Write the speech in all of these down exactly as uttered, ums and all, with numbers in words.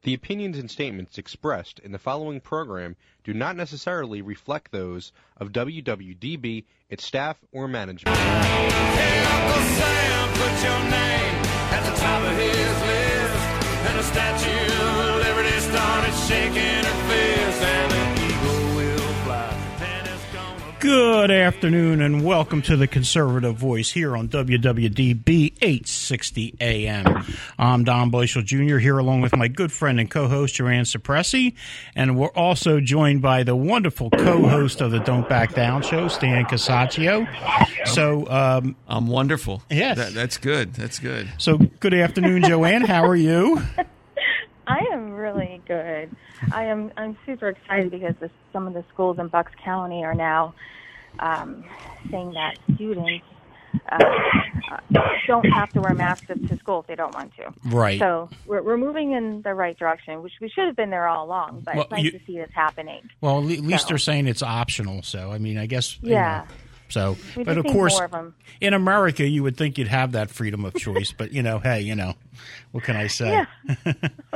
The opinions and statements expressed in the following program do not necessarily reflect those of W W D B, its staff, or management. Hey, Uncle Sam, put your name at the top of his list. And the Statue of Liberty started shaking her fist. And an eagle will fly. And it's gonna... Good afternoon and welcome to the Conservative Voice here on W W D B eight sixty A M. I'm Don Bleichel Junior here along with my good friend and co-host Joanne Suppressi, and we're also joined by the wonderful co-host of the Don't Back Down show, Stan Casaccio. So, um, I'm wonderful. Yes. That, that's good. That's good. So, good afternoon, Joanne. How are you? I am really good. I am. I'm super excited because the, some of the schools in Bucks County are now um, saying that students uh, don't have to wear masks to school if they don't want to. Right. So we're, we're moving in the right direction, which we should have been there all along. But Well, it's nice you- to see this happening. Well, at least So. they're saying it's optional. So, I mean, I guess. you Yeah. know, So, We but just of need course, more of 'em. in America, you would think you'd have that freedom of choice. But you know, hey, you know, what can I say? Yeah.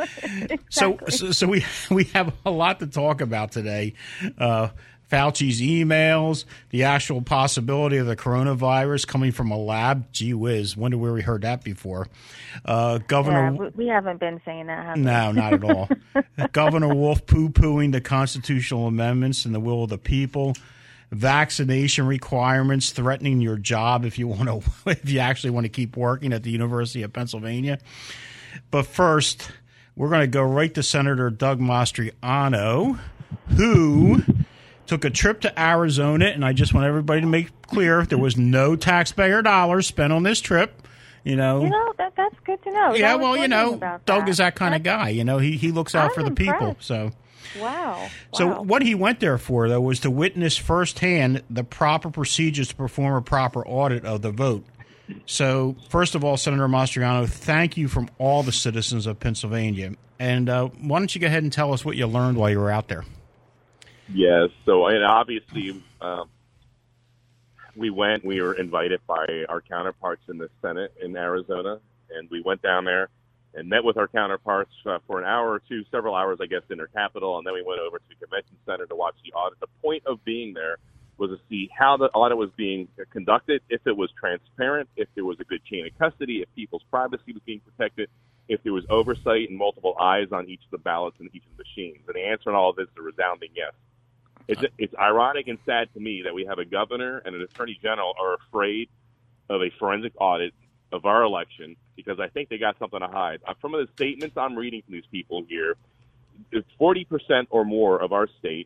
So, Exactly. so, so we we have a lot to talk about today. Uh, Fauci's emails, the actual possibility of the coronavirus coming from a lab. Gee whiz, when did we heard that before? Uh, Yeah, Governor. we, we haven't been saying that, have we? No, not at all. Governor Wolf poo-pooing the constitutional amendments and the will of the people. Vaccination requirements threatening your job if you want to, if you actually want to keep working at the University of Pennsylvania. But first, we're going to go right to Senator Doug Mastriano, who took a trip to Arizona, and I just want everybody to make clear there was no taxpayer dollars spent on this trip. You know, You know, that that's good to know. yeah, I was well, you wondering know, about Doug that. is that kind of guy. You know, he he looks out I'm for the people. impressed. So. Wow. So Wow. what he went there for, though, was to witness firsthand the proper procedures to perform a proper audit of the vote. So, first of all, Senator Mastriano, thank you from all the citizens of Pennsylvania. And uh, why don't you go ahead and tell us what you learned while you were out there? Yes. So, and obviously, um, we went. We were invited by our counterparts in the Senate in Arizona, and we went down there and met with our counterparts uh, for an hour or two, several hours, I guess, in their capital, and then we went over to the convention center to watch the audit. The point of being there was to see how the audit was being conducted, if it was transparent, if there was a good chain of custody, if people's privacy was being protected, if there was oversight and multiple eyes on each of the ballots and each of the machines. And the answer on all of this is a resounding yes. It's, it's ironic and sad to me that we have a governor and an attorney general are afraid of a forensic audit of our election because I think they got something to hide. Uh, From the statements I'm reading from these people here, it's forty percent or more of our state,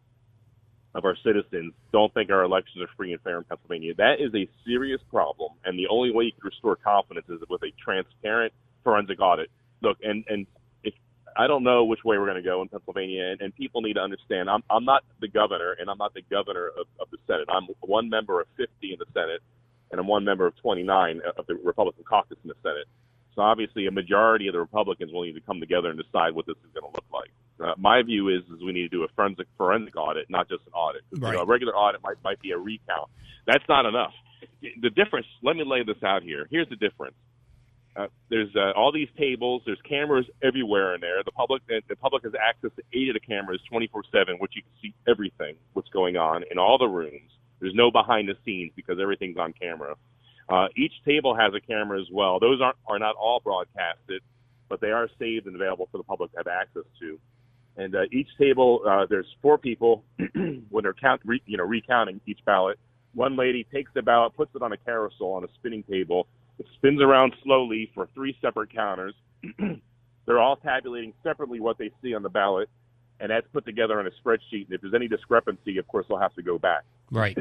of our citizens, don't think our elections are free and fair in Pennsylvania. That is a serious problem, and the only way you can restore confidence is with a transparent forensic audit. Look, and, and if, I don't know which way we're going to go in Pennsylvania, and, and people need to understand, I'm, I'm not the governor, and I'm not the governor of, of the Senate. I'm one member of fifty in the Senate, and I'm one member of twenty-nine of the Republican caucus in the Senate. So obviously a majority of the Republicans will need to come together and decide what this is going to look like. Uh, my view is, is we need to do a forensic forensic audit, not just an audit. Right. You know, a regular audit might, might be a recount. That's not enough. The difference, let me lay this out here. Here's the difference. Uh, there's uh, all these tables. There's cameras everywhere in there. The public, the public has access to eight of the cameras twenty-four seven, which you can see everything, what's going on in all the rooms. There's no behind the scenes because everything's on camera. Uh, each table has a camera as well. Those aren't, are not all broadcasted, but they are saved and available for the public to have access to. And uh, each table, uh, there's four people when they're count, re, you know, recounting each ballot. One lady takes the ballot, puts it on a carousel on a spinning table. It spins around slowly for three separate counters. They're all tabulating separately what they see on the ballot, and that's put together on a spreadsheet. And if there's any discrepancy, of course, they'll have to go back. Right.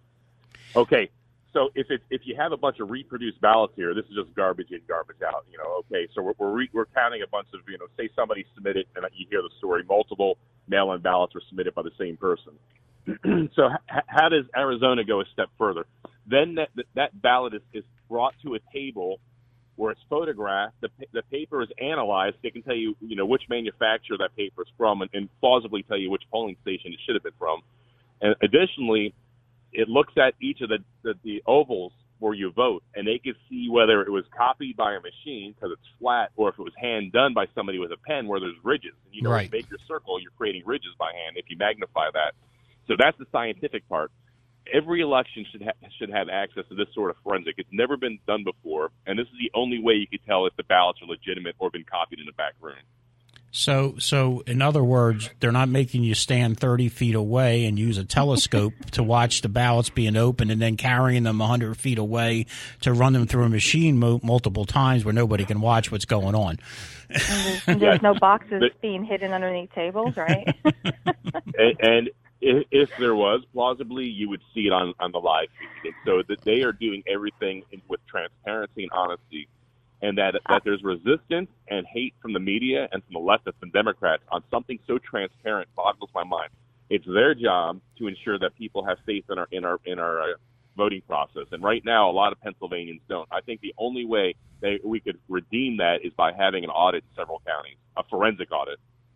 Okay, so if it, if you have a bunch of reproduced ballots here, this is just garbage in, garbage out. You know, okay, so we're we're, re, we're counting a bunch of, you know, say somebody submitted, and you hear the story, multiple mail-in ballots were submitted by the same person. So h- how does Arizona go a step further? Then that that ballot is, is brought to a table where it's photographed. The the paper is analyzed. They can tell you, you know, which manufacturer that paper is from, and, and plausibly tell you which polling station it should have been from. And additionally, it looks at each of the, the, the ovals before you vote, and they could see whether it was copied by a machine because it's flat, or if it was hand done by somebody with a pen where there's ridges. And you know, right. When you make your circle, you're creating ridges by hand if you magnify that. So that's the scientific part. Every election should ha- should have access to this sort of forensic. It's never been done before, and this is the only way you could tell if the ballots are legitimate or been copied in the back room. So, so in other words, they're not making you stand thirty feet away and use a telescope to watch the ballots being opened and then carrying them one hundred feet away to run them through a machine mo- multiple times where nobody can watch what's going on. And there's, and there's no boxes but, being hidden underneath tables, right? and, and if, if there was, plausibly, you would see it on, on the live feed. So that they are doing everything in, with transparency and honesty. And that that there's resistance and hate from the media and from the leftists and Democrats on something so transparent boggles my mind. It's their job to ensure that people have faith in our in our in our uh, voting process. And right now, a lot of Pennsylvanians don't. I think the only way they, we could redeem that is by having an audit in several counties, a forensic audit.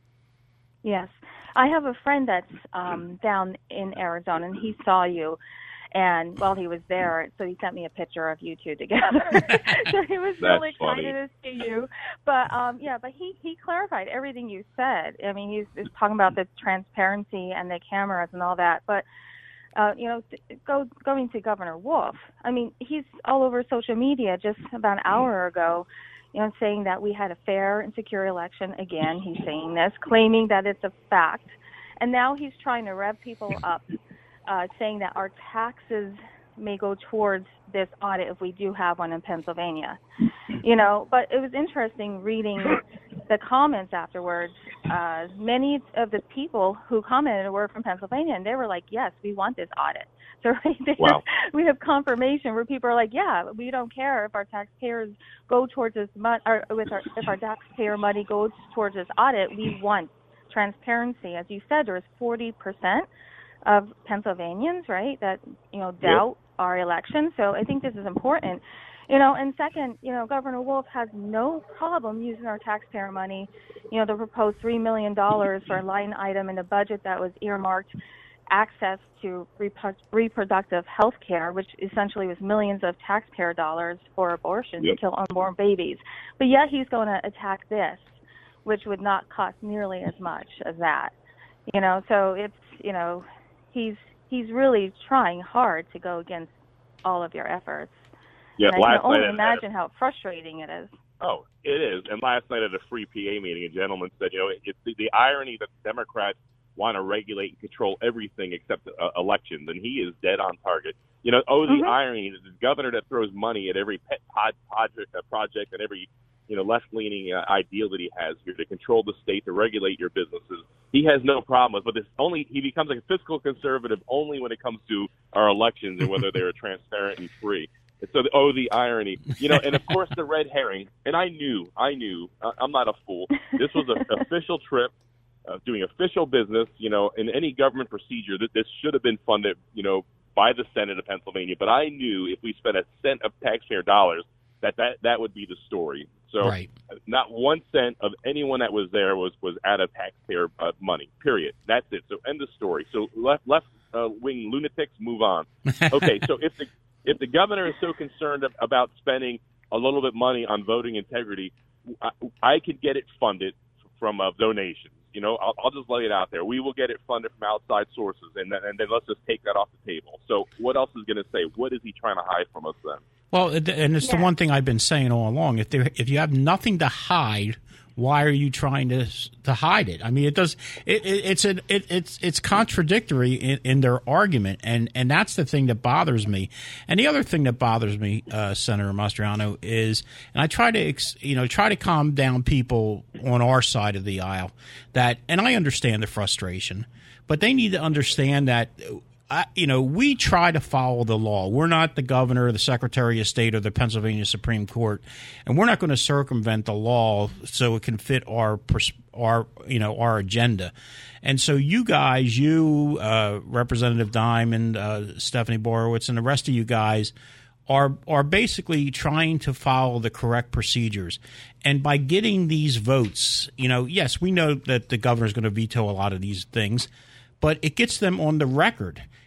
Yes, I have a friend that's um, down in Arizona, and he saw you. And while he was there, so he sent me a picture of you two together. So he was really excited to see you. But um, yeah, but he, he clarified everything you said. I mean, he's, he's talking about the transparency and the cameras and all that. But uh, you know, go going to Governor Wolf. I mean, he's all over social media just about an hour ago, you know, saying that we had a fair and secure election. Again, he's saying this, claiming that it's a fact, and now he's trying to rev people up. Uh, saying that our taxes may go towards this audit if we do have one in Pennsylvania. You know, but it was interesting reading the comments afterwards. Uh, many of the people who commented were from Pennsylvania, and they were like, yes, we want this audit. So right there, wow. We have confirmation where people are like, yeah, we don't care if our taxpayers go towards this money, or with our, if our taxpayer money goes towards this audit, we want transparency. As you said, there's forty percent of Pennsylvanians, right, that, you know, doubt yep. our election. So I think this is important. You know, and second, you know, Governor Wolf has no problem using our taxpayer money. You know, the proposed three million dollars for a line item in the budget that was earmarked access to repu- reproductive health care, which essentially was millions of taxpayer dollars for abortion yep. to kill unborn babies. But yet he's going to attack this, which would not cost nearly as much as that. You know, so it's, you know, he's he's really trying hard to go against all of your efforts. Yeah, and I last can only night imagine how frustrating it is. Oh, it is. And last night at a free P A meeting, a gentleman said, you know, it's the, the irony that Democrats want to regulate and control everything except uh, elections, and he is dead on target. You know, oh, the mm-hmm. irony that the governor that throws money at every pet pod project, uh, project and every you know, left-leaning uh, ideal that he has here to control the state, to regulate your businesses. He has no problem with, but this only he becomes a fiscal conservative only when it comes to our elections and whether they're transparent and free. And so, oh, the irony, you know, and of course the red herring. And I knew, I knew, uh, I'm not a fool. This was an official trip, uh, doing official business. You know, in any government procedure, that this should have been funded, you know, by the Senate of Pennsylvania. But I knew if we spent a cent of taxpayer dollars, that that, that would be the story. So right. Not one cent of anyone that was there was, was out of taxpayer uh, money, period. That's it. So end of story. So left left uh, wing lunatics, move on. Okay, so if the if the governor is so concerned about spending a little bit of money on voting integrity, I, I could get it funded from uh, donations. You know, I'll, I'll just lay it out there. We will get it funded from outside sources, and then, and then let's just take that off the table. So what else is going to say? What is he trying to hide from us then? Well, and it's yeah. the one thing I've been saying all along. If there, if you have nothing to hide, why are you trying to to hide it? I mean, it does. It, it, it's an it, it's it's contradictory in, in their argument, and, and that's the thing that bothers me. And the other thing that bothers me, uh, Senator Mastriano, is, and I try to you know try to calm down people on our side of the aisle. That, and I understand the frustration, but they need to understand that. I, you know, we try to follow the law. We're not the governor, the Secretary of State, or the Pennsylvania Supreme Court, and we're not going to circumvent the law so it can fit our, our, you know, our agenda. And so, you guys, you, uh, Representative Diamond, uh, Stephanie Borowitz, and the rest of you guys are are basically trying to follow the correct procedures. And by getting these votes, you know, yes, we know that the governor is going to veto a lot of these things, but it gets them on the record.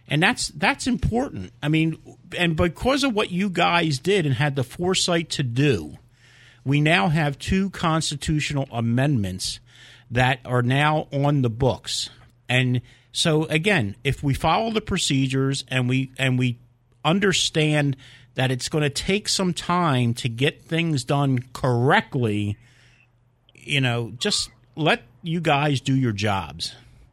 And that's that's important. I mean, and because of what you guys did and had the foresight to do, we now have two constitutional amendments that are now on the books. And so, again, if we follow the procedures and we and we understand that it's going to take some time to get things done correctly, you know, just let you guys do your jobs.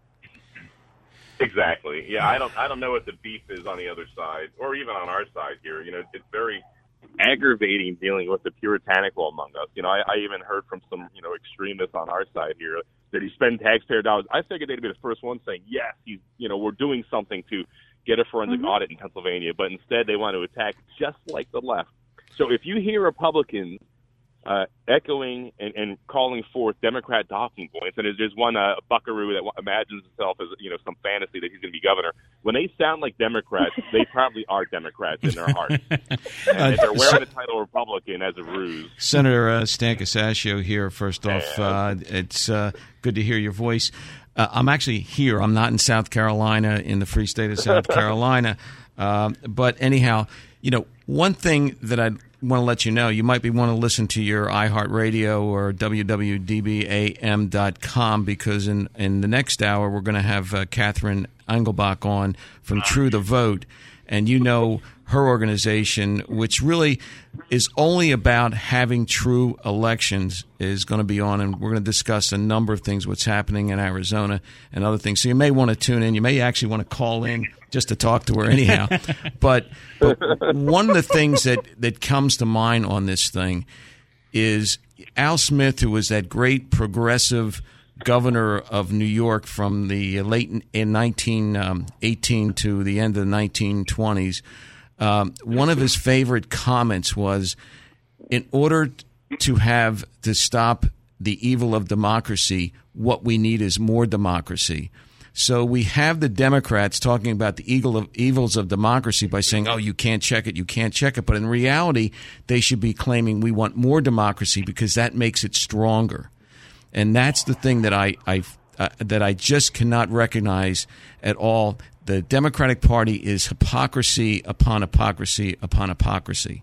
Exactly. Yeah, I don't I don't know what the beef is on the other side, or even on our side here. You know, it's very aggravating dealing with the puritanical among us. You know, I, I even heard from some, you know, extremists on our side here that he spend taxpayer dollars. I figured they'd be the first one saying, yes, he's, you know, we're doing something to get a forensic mm-hmm. audit in Pennsylvania, but instead they want to attack just like the left. So if you hear Republicans Uh, echoing and, and calling forth Democrat talking points. And there's, there's one uh, buckaroo that imagines himself as, you know, some fantasy that he's going to be governor. When they sound like Democrats, they probably are Democrats in their heart. And they're wearing the title Republican as a ruse. Senator uh, Stan Casaccio here. First off, uh, it's uh, good to hear your voice. Uh, I'm actually here. I'm not in South Carolina, in the free state of South Carolina. Uh, but anyhow, you know, one thing that I want to let you know, you might be want to listen to your iHeartRadio or w w d b a m dot com, because in, in the next hour we're going to have uh, Catherine Engelbach on from True the Vote. And you know her organization, which really is only about having true elections, is going to be on, and we're going to discuss a number of things, what's happening in Arizona and other things. So you may want to tune in. You may actually want to call in just to talk to her anyhow. but, but one of the things that, that comes to mind on this thing is Al Smith, who was that great progressive governor of New York from the late in nineteen eighteen to the end of the nineteen twenties. Um, one of his favorite comments was, in order to have to stop the evil of democracy, what we need is more democracy. So we have the Democrats talking about the evil of, evils of democracy by saying, oh, you can't check it, you can't check it. But in reality, they should be claiming we want more democracy because that makes it stronger. And that's the thing that I, I uh, that I just cannot recognize at all. The Democratic Party is hypocrisy upon hypocrisy upon hypocrisy,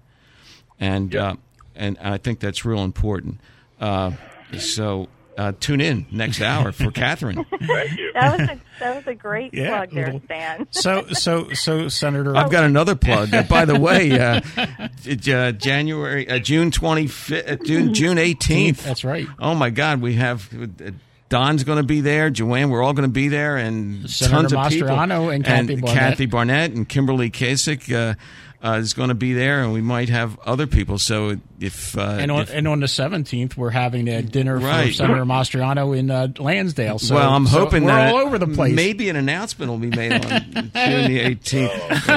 and yeah. uh, and I think that's real important. Uh, so uh, tune in next hour for Catherine. Thank you. That was a, that was a great yeah, plug there, little, Stan. So so so Senator, I've got another plug. Uh, by the way, uh, uh, January, uh, June twenty fifth, uh, June June eighteenth. That's right. Oh my God, we have. Uh, Don's going to be there. Joanne, we're all going to be there, and Senator tons of Mastriano people. and Kathy and Barnett. Kathy Barnett and Kimberly Kasich uh, uh, is going to be there, and we might have other people. So if uh, and on if, and on the seventeenth, we're having a dinner right. for Senator Mastriano in uh, Lansdale. So, well, I'm so hoping we're that all over the place. Maybe an announcement will be made on June the eighteenth.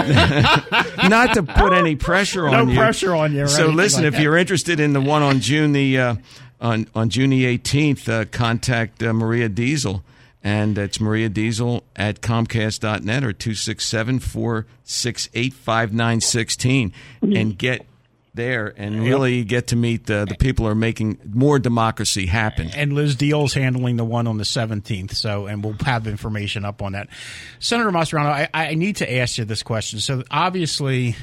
Not to put any pressure no on you. No pressure on you. Or so listen, like if that. you're interested in the one on June the. Uh, On, on June the eighteenth, uh, contact uh, Maria Diesel, and it's Maria Diesel at Comcast dot net or two six seven, four six eight, five nine one six, and get there and really get to meet the, the people who are making more democracy happen. And Liz Deal's handling the one on the seventeenth, so and we'll have information up on that. Senator Mastriano, I, I need to ask you this question. So obviously,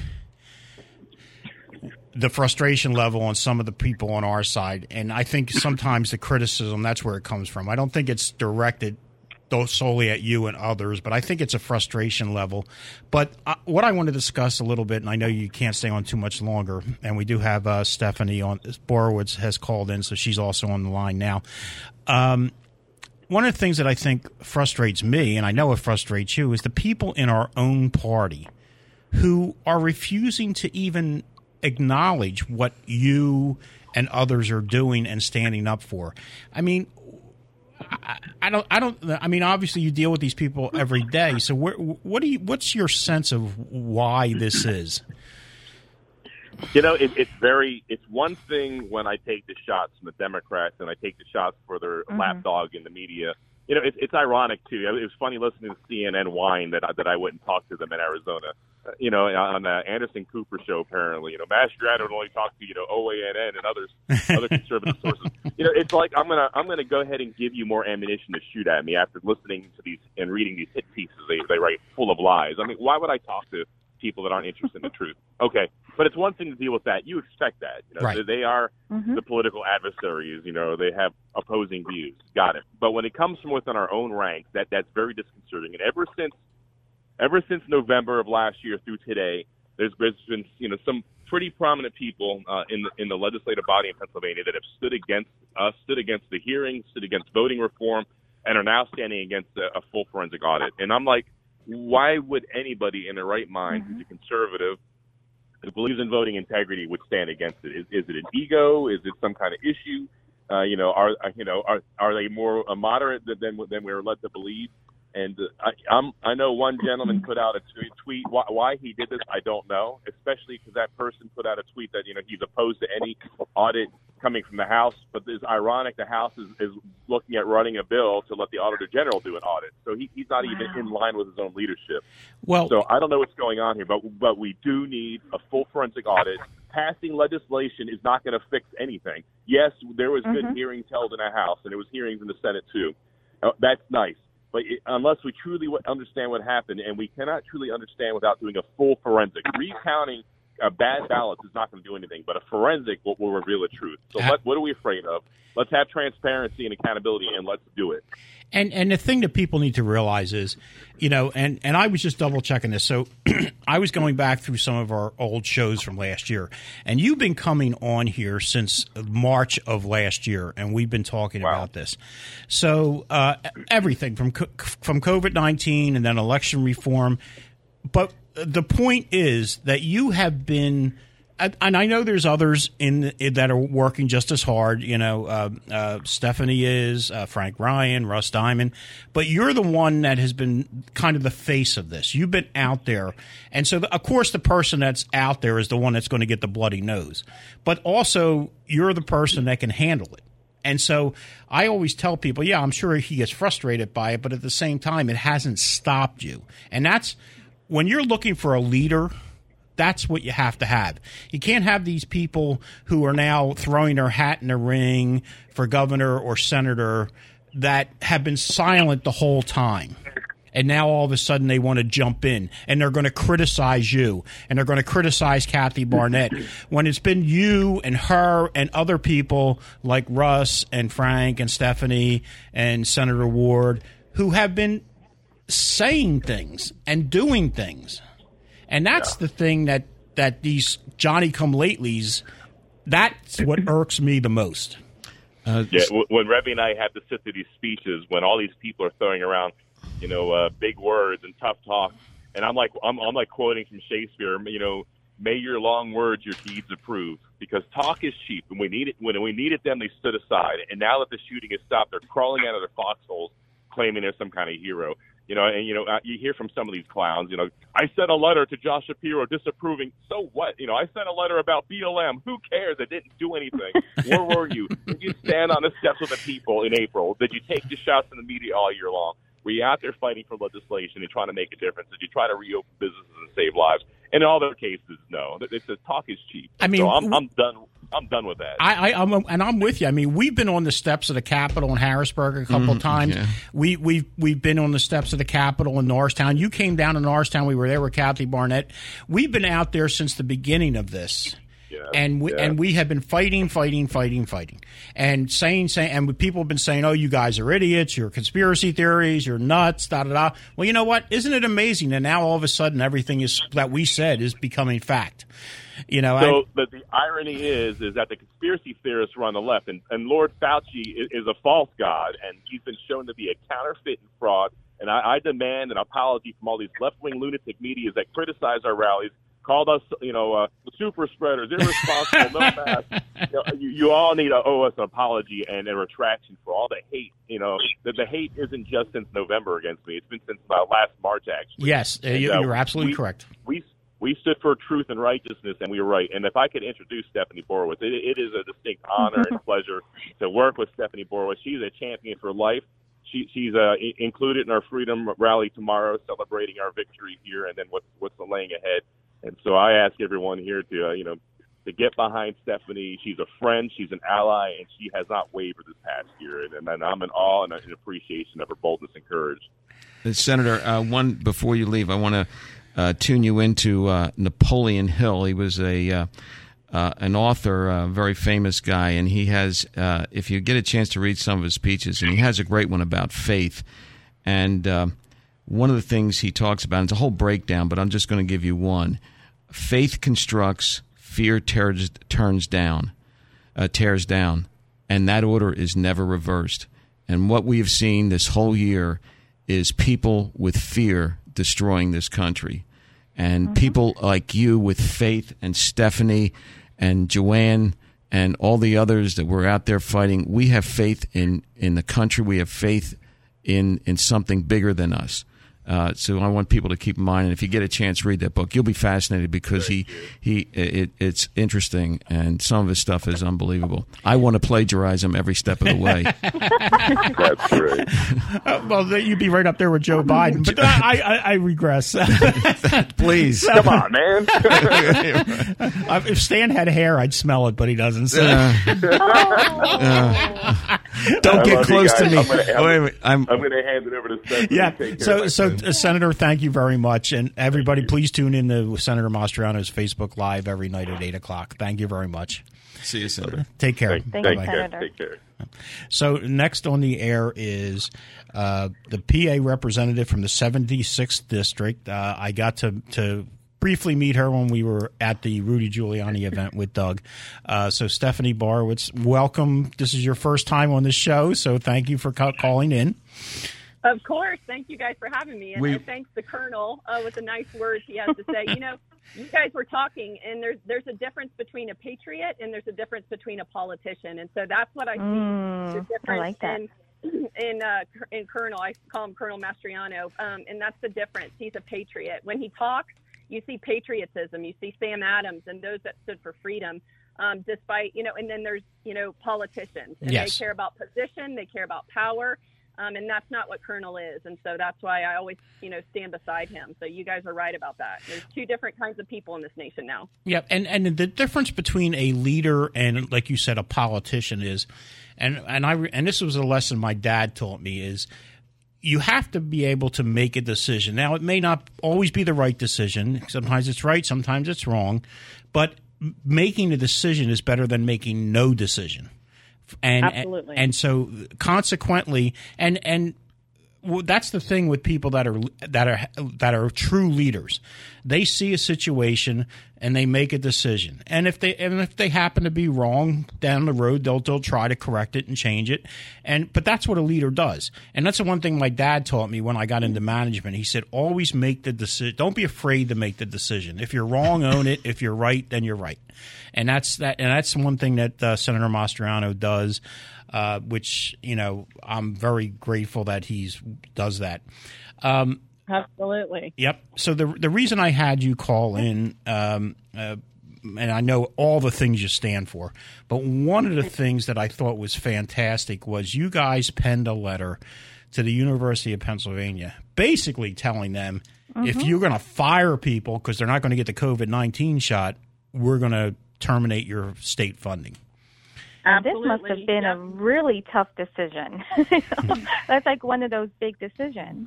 the frustration level on some of the people on our side, and I think sometimes the criticism, that's where it comes from. I don't think it's directed solely at you and others, but I think it's a frustration level. But uh, what I want to discuss a little bit, and I know you can't stay on too much longer, and we do have uh, Stephanie on, Borowitz has called in, so she's also on the line now. Um, one of the things that I think frustrates me, and I know it frustrates you, is the people in our own party who are refusing to even acknowledge what you and others are doing and standing up for. I mean, I, I don't, I don't, I mean, obviously you deal with these people every day. So where, what do you, what's your sense of why this is? You know, it, it's very, it's one thing when I take the shots from the Democrats and I take the shots for their mm-hmm. lapdog in the media. You know, it, it's ironic, too. It was funny listening to C N N whine that, that I wouldn't talk to them in Arizona. Uh, you know, on the Anderson Cooper show, apparently. You know, Mastriano would only talk to, you know, O A N N and others, other conservative sources. you know, it's like I'm gonna I'm gonna go ahead and give you more ammunition to shoot at me after listening to these and reading these hit pieces they they write full of lies. I mean, why would I talk to people that aren't interested in the truth? Okay, but it's one thing to deal with that. You expect that. You know, Right. they, they are Mhm. the political adversaries. You know, they have opposing views. Got it. But when it comes from within our own ranks, that that's very disconcerting. And ever since ever since November of last year through today, there's, there's been you know some pretty prominent people uh, in the in the legislative body in Pennsylvania that have stood against us, stood against the hearings, stood against voting reform, and are now standing against a, a full forensic audit. And I'm like, why would anybody in their right mind who's a conservative who believes in voting integrity would stand against it? Is, is it an ego? Is it some kind of issue? Uh, you know, are you know are are they more uh, moderate than than than we were led to believe? And uh, I, I'm, I know one gentleman put out a t- tweet. Why, why he did this, I don't know. Especially because that person put out a tweet that you know he's opposed to any audit coming from the House. But it's ironic the House is, is looking at running a bill to let the Auditor General do an audit. So he, he's not even in line with his own leadership. Well, So I don't know what's going on here, but but we do need a full forensic audit. Passing legislation is not going to fix anything. Yes, there was good Mhm. hearings held in the House, and there was hearings in the Senate too. Uh, that's nice. But it, unless we truly w- understand what happened, and we cannot truly understand without doing a full forensic, recounting uh, bad ballots is not going to do anything, but a forensic will, will reveal the truth. So Ha- let, what are we afraid of? Let's have transparency and accountability, and let's do it. And and the thing that people need to realize is, you know, and, and I was just double checking this. So I was going back through some of our old shows from last year, and you've been coming on here since March of last year, and we've been talking Wow. about this. So uh, everything from co- from COVID nineteen and then election reform, but the point is that you have been. And I know there's others in, in that are working just as hard. You know, uh, uh, Stephanie is, uh, Frank Ryan, Russ Diamond, but you're the one that has been kind of the face of this. You've been out there, and so the, of course the person that's out there is the one that's going to get the bloody nose. But also, you're the person that can handle it. And so I always tell people, yeah, I'm sure he gets frustrated by it, but at the same time, it hasn't stopped you. And that's when you're looking for a leader. That's what you have to have. You can't have these people who are now throwing their hat in the ring for governor or senator that have been silent the whole time. And now all of a sudden they want to jump in and they're going to criticize you and they're going to criticize Kathy Barnett when it's been you and her and other people like Russ and Frank and Stephanie and Senator Ward who have been saying things and doing things. And that's yeah. the thing that, that these Johnny-come-latelys, that's what irks me the most. Uh, yeah, when Rebby and I have to sit through these speeches, when all these people are throwing around, you know, uh, big words and tough talk, and I'm like, I'm, I'm like quoting from Shakespeare, you know, may your long words your deeds approve, because talk is cheap, and we need it. When we needed them, they stood aside, and now that the shooting has stopped, they're crawling out of their foxholes, claiming they're some kind of hero. You know, and, you know, uh, you hear from some of these clowns, you know, I sent a letter to Josh Shapiro disapproving. So what? You know, I sent a letter about B L M. Who cares? It didn't do anything. Where were you? Did you stand on the steps with the people in April? Did you take the shots in the media all year long? Were you out there fighting for legislation and trying to make a difference? Did you try to reopen businesses and save lives? And in all their cases, no. It's a talk is cheap. I mean, so I'm, I'm done. I'm done with that. I, I, I'm, and I'm with you. I mean, we've been on the steps of the Capitol in Harrisburg a couple Mm, of times. yeah. We, we've we've been on the steps of the Capitol in Norristown. You came down to Norristown. We were there with Kathy Barnett. We've been out there since the beginning of this. Yeah, and we yeah. and we have been fighting, fighting, fighting, fighting, and saying, saying, and people have been saying, "Oh, you guys are idiots. You're conspiracy theories. You're nuts." Da da da. Well, you know what? Isn't it amazing that now all of a sudden everything is that we said is becoming fact? You know. So, I, but the irony is, is that the conspiracy theorists are on the left, and, and Lord Fauci is, is a false god, and he's been shown to be a counterfeit and fraud. And I, I demand an apology from all these left-wing lunatic medias that criticize our rallies. Called us, you know, uh, the super spreaders, irresponsible, no mask. You, know, you, you all need to owe us an apology and a retraction for all the hate. You know, the, the hate isn't just since November against me. It's been since uh, last March, actually. yes, And, you, uh, you're absolutely we, correct. We we stood for truth and righteousness, and we were right. And if I could introduce Stephanie Borowitz, it, it is a distinct honor and pleasure to work with Stephanie Borowitz. She's a champion for life. She, she's uh, I- included in our Freedom Rally tomorrow, celebrating our victory here, and then what's what's laying ahead. And so I ask everyone here to, uh, you know, to get behind Stephanie. She's a friend, she's an ally, and she has not wavered this past year. And, and I'm in awe and in appreciation of her boldness and courage. Senator, uh, one before you leave, I want to uh, tune you into uh, Napoleon Hill. He was a uh, uh, an author, a very famous guy, and he has, uh, if you get a chance to read some of his speeches, and he has a great one about faith. And uh, one of the things he talks about, and it's a whole breakdown, but I'm just going to give you one. Faith constructs, fear tears, turns down, uh, tears down, and that order is never reversed. And what we have seen this whole year is people with fear destroying this country. And mm-hmm. people like you with faith, and Stephanie and Joanne and all the others that were out there fighting, we have faith in, in the country. We have faith in, in something bigger than us. Uh, so I want people to keep in mind, and if you get a chance, read that book. You'll be fascinated because he, he it, it's interesting, and some of his stuff is unbelievable. I want to plagiarize him every step of the way. That's great. Uh, well, you'd be right up there with Joe Biden, but I, I, I regress. Please. Come on, man. uh, if Stan had hair, I'd smell it, but he doesn't. So. Uh, uh, don't I get close to me. I'm going Wait, wait, I'm, I'm going to hand it over to Stephanie. Yeah, so, so friend. Senator, thank you very much. And everybody, please tune in to Senator Mastriano's Facebook Live every night at eight o'clock. Thank you very much. See you, Senator. Take care. Thank, Thank thank you, you, Senator. Take care. So next on the air is uh, the P A representative from the seventy-sixth District. Uh, I got to, to briefly meet her when we were at the Rudy Giuliani event with Doug. Uh, so Stephanie Borowitz, welcome. This is your first time on the show, so thank you for ca- calling in. Of course. Thank you guys for having me. And, We- and thanks to Colonel uh, with the nice words he has to say. You know, you guys were talking, and there's there's a difference between a patriot and there's a difference between a politician. And so that's what I see Mm, the difference I like that. in in, uh, in Colonel. I call him Colonel Mastriano. Um, and that's the difference. He's a patriot. When he talks, you see patriotism. You see Sam Adams and those that stood for freedom. Um, despite, you know, and then there's, you know, politicians. And Yes. they care about position. They care about power. Um, and that's not what Colonel is. And so that's why I always, you know, stand beside him. So you guys are right about that. There's two different kinds of people in this nation now. Yeah, and, and the difference between a leader and, like you said, a politician is, and and I and this was a lesson my dad taught me, is you have to be able to make a decision. Now, it may not always be the right decision. Sometimes it's right, sometimes it's wrong, but making a decision is better than making no decision. And, Absolutely. And so consequently, and, and well, that's the thing with people that are, that are, that are true leaders. They see a situation and they make a decision. And if they, and if they happen to be wrong down the road, they'll, they'll try to correct it and change it. And, but that's what a leader does. And that's the one thing my dad taught me when I got into management. He said, always make the decision. Don't be afraid to make the decision. If you're wrong, own it. If you're right, then you're right. And that's that. And that's one thing that uh, Senator Mastriano does, uh, which, you know, I'm very grateful that he's does that. Um, Absolutely. Yep. So the the reason I had you call in, um, uh, and I know all the things you stand for, but one of the things that I thought was fantastic was you guys penned a letter to the University of Pennsylvania, basically telling them, mm-hmm. if you're going to fire people because they're not going to get the COVID nineteen shot, we're going to terminate your state funding. Absolutely. This must have been Yep. a really tough decision. That's like one of those big decisions.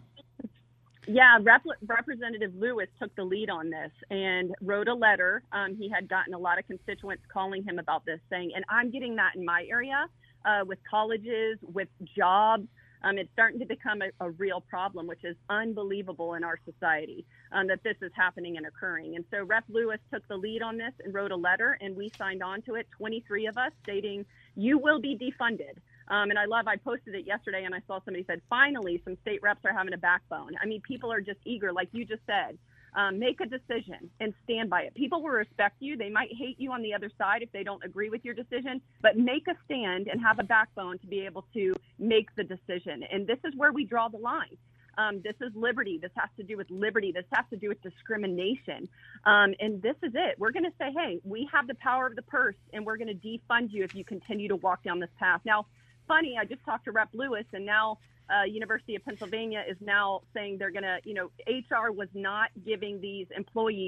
Yeah, Rep- Representative Lewis took the lead on this and wrote a letter. Um, he had gotten a lot of constituents calling him about this, saying, and I'm getting that in my area uh, with colleges, with jobs. Um, it's starting to become a, a real problem, which is unbelievable in our society, um, that this is happening and occurring. And so Rep Lewis took the lead on this and wrote a letter, and we signed on to it, twenty-three of us, stating, you will be defunded. Um, and I love, I posted it yesterday, and I saw somebody said, finally, some state reps are having a backbone. I mean, people are just eager, like you just said. Um, make a decision and stand by it. People will respect you. They might hate you on the other side if they don't agree with your decision, but make a stand and have a backbone to be able to make the decision. And this is where we draw the line. Um, this is liberty. This has to do with liberty. This has to do with discrimination. Um, and this is it. We're going to say, hey, we have the power of the purse, and we're going to defund you if you continue to walk down this path. Now, funny, I just talked to Rep Lewis, and now Uh, University of Pennsylvania is now saying they're going to, you know, H R was not giving these employees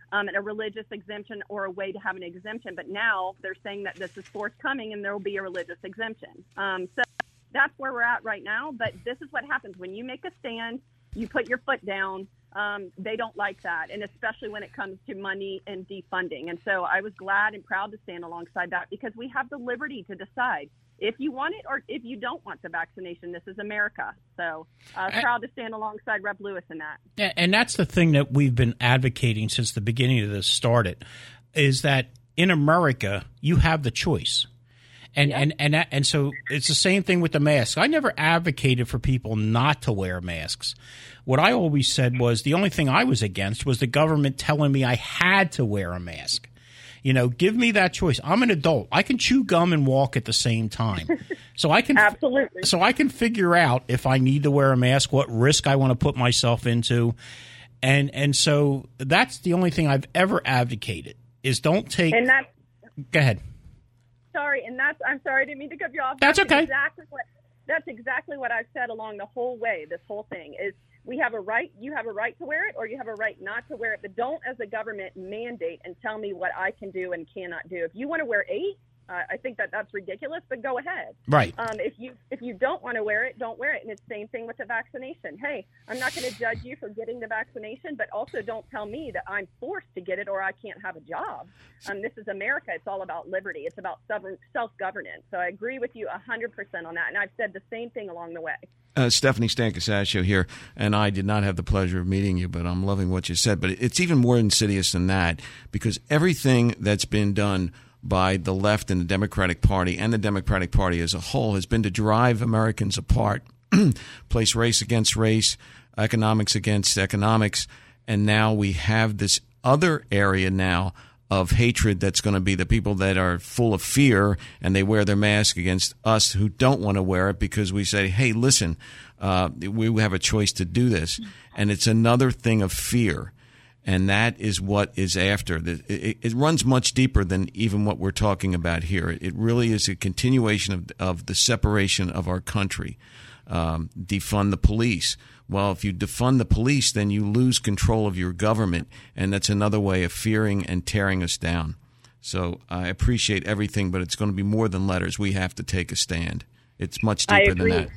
um, a religious exemption or a way to have an exemption. But now they're saying that this is forthcoming and there will be a religious exemption. Um, so that's where we're at right now. But this is what happens when you make a stand, you put your foot down. Um, they don't like that, and especially when it comes to money and defunding. And so I was glad and proud to stand alongside that because we have the liberty to decide if you want it or if you don't want the vaccination. This is America. So uh, proud to stand alongside Rep Lewis in that. And that's the thing that we've been advocating since the beginning of this started, is that in America, you have the choice. And, yep. and and and and so it's the same thing with the mask. I never advocated for people not to wear masks. What I always said was the only thing I was against was the government telling me I had to wear a mask. You know, give me that choice. I'm an adult. I can chew gum and walk at the same time. So I can absolutely. So I can figure out if I need to wear a mask, what risk I want to put myself into, and and so that's the only thing I've ever advocated is don't take. And that's, go ahead. Sorry, and that's I'm sorry, I didn't mean to cut you off. That's, that's okay. Exactly what, that's exactly what I've said along the whole way. This whole thing is we have a right. You have a right to wear it, or you have a right not to wear it. But don't, as a government, mandate and tell me what I can do and cannot do. If you want to wear eight, uh, I think that that's ridiculous. But go ahead. Right. Um, if you if you don't want to wear it, don't wear it. And it's the same thing with the vaccination. Hey, I'm not going to judge you for getting the vaccination, but also don't tell me that I'm forced to get it or I can't have a job. Um, this is America. It's all about liberty. It's about self-governance. So I agree with you one hundred percent on that. And I've said the same thing along the way. Uh, Stephanie Stankosasio here, and I did not have the pleasure of meeting you, but I'm loving what you said. But it's even more insidious than that, because everything that's been done by the left and the Democratic Party and the Democratic Party as a whole has been to drive Americans apart, place race against race, economics against economics, and now we have this other area now of hatred that's going to be the people that are full of fear and they wear their mask against us who don't want to wear it because we say, hey, listen, uh, we have a choice to do this. And it's another thing of fear. And that is what is after. It, it runs much deeper than even what we're talking about here. It really is a continuation of, of the separation of our country. Um, defund the police. Well, if you defund the police, then you lose control of your government, and that's another way of fearing and tearing us down. So I appreciate everything, but it's going to be more than letters. We have to take a stand. It's much deeper than that.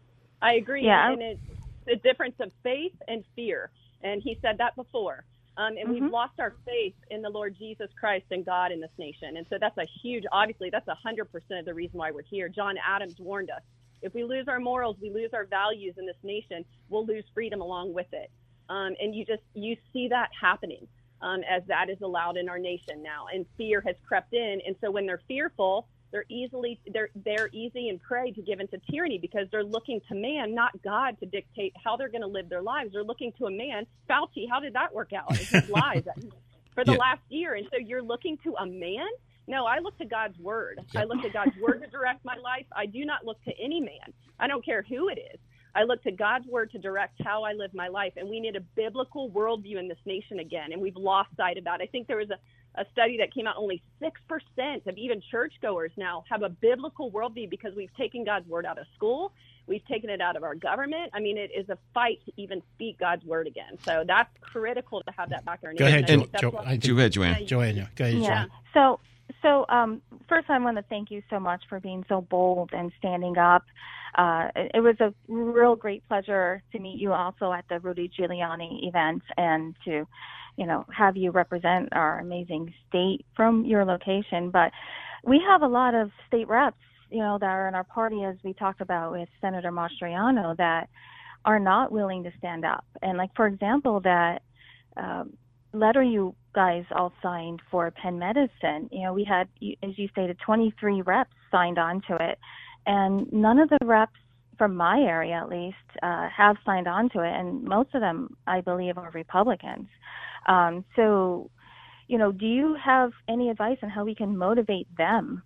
I agree. Yeah. And it's the difference of faith and fear. And he said that before. Um, and mm-hmm. we've lost our faith in the Lord Jesus Christ and God in this nation. And so that's a huge, obviously, that's one hundred percent of the reason why we're here. John Adams warned us. If we lose our morals, we lose our values in this nation, we'll lose freedom along with it. Um, and you just, you see that happening um, as that is allowed in our nation now. And fear has crept in. And so when they're fearful, they're easily, they're, they're easy and prey to give into tyranny because they're looking to man, not God, to dictate how they're going to live their lives. They're looking to a man. Fauci, how did that work out? It's just lies for the yeah. last year. And so you're looking to a man? No, I look to God's word. Yep. I look to God's word to direct my life. I do not look to any man. I don't care who it is. I look to God's word to direct how I live my life. And we need a biblical worldview in this nation again. And we've lost sight of that. I think there was a, a study that came out, only six percent of even churchgoers now have a biblical worldview because we've taken God's word out of school. We've taken it out of our government. I mean, it is a fight to even speak God's word again. So that's critical to have that back in our Go nation. ahead, jo- jo- I Go ahead, Joanne. Joanne. Go ahead, yeah. Joanne. So, so um, first, I want to thank you so much for being so bold and standing up. Uh, it, it was a real great pleasure to meet you also at the Rudy Giuliani event and to, you know, have you represent our amazing state from your location. But we have a lot of state reps, you know, that are in our party, as we talked about with Senator Mastriano, that are not willing to stand up. And like, for example, that um, letter you guys all signed for Penn Medicine, you know, we had, as you stated, twenty-three reps signed on to it. And none of the reps from my area, at least, uh, have signed on to it. And most of them, I believe, are Republicans. Um, so, you know, do you have any advice on how we can motivate them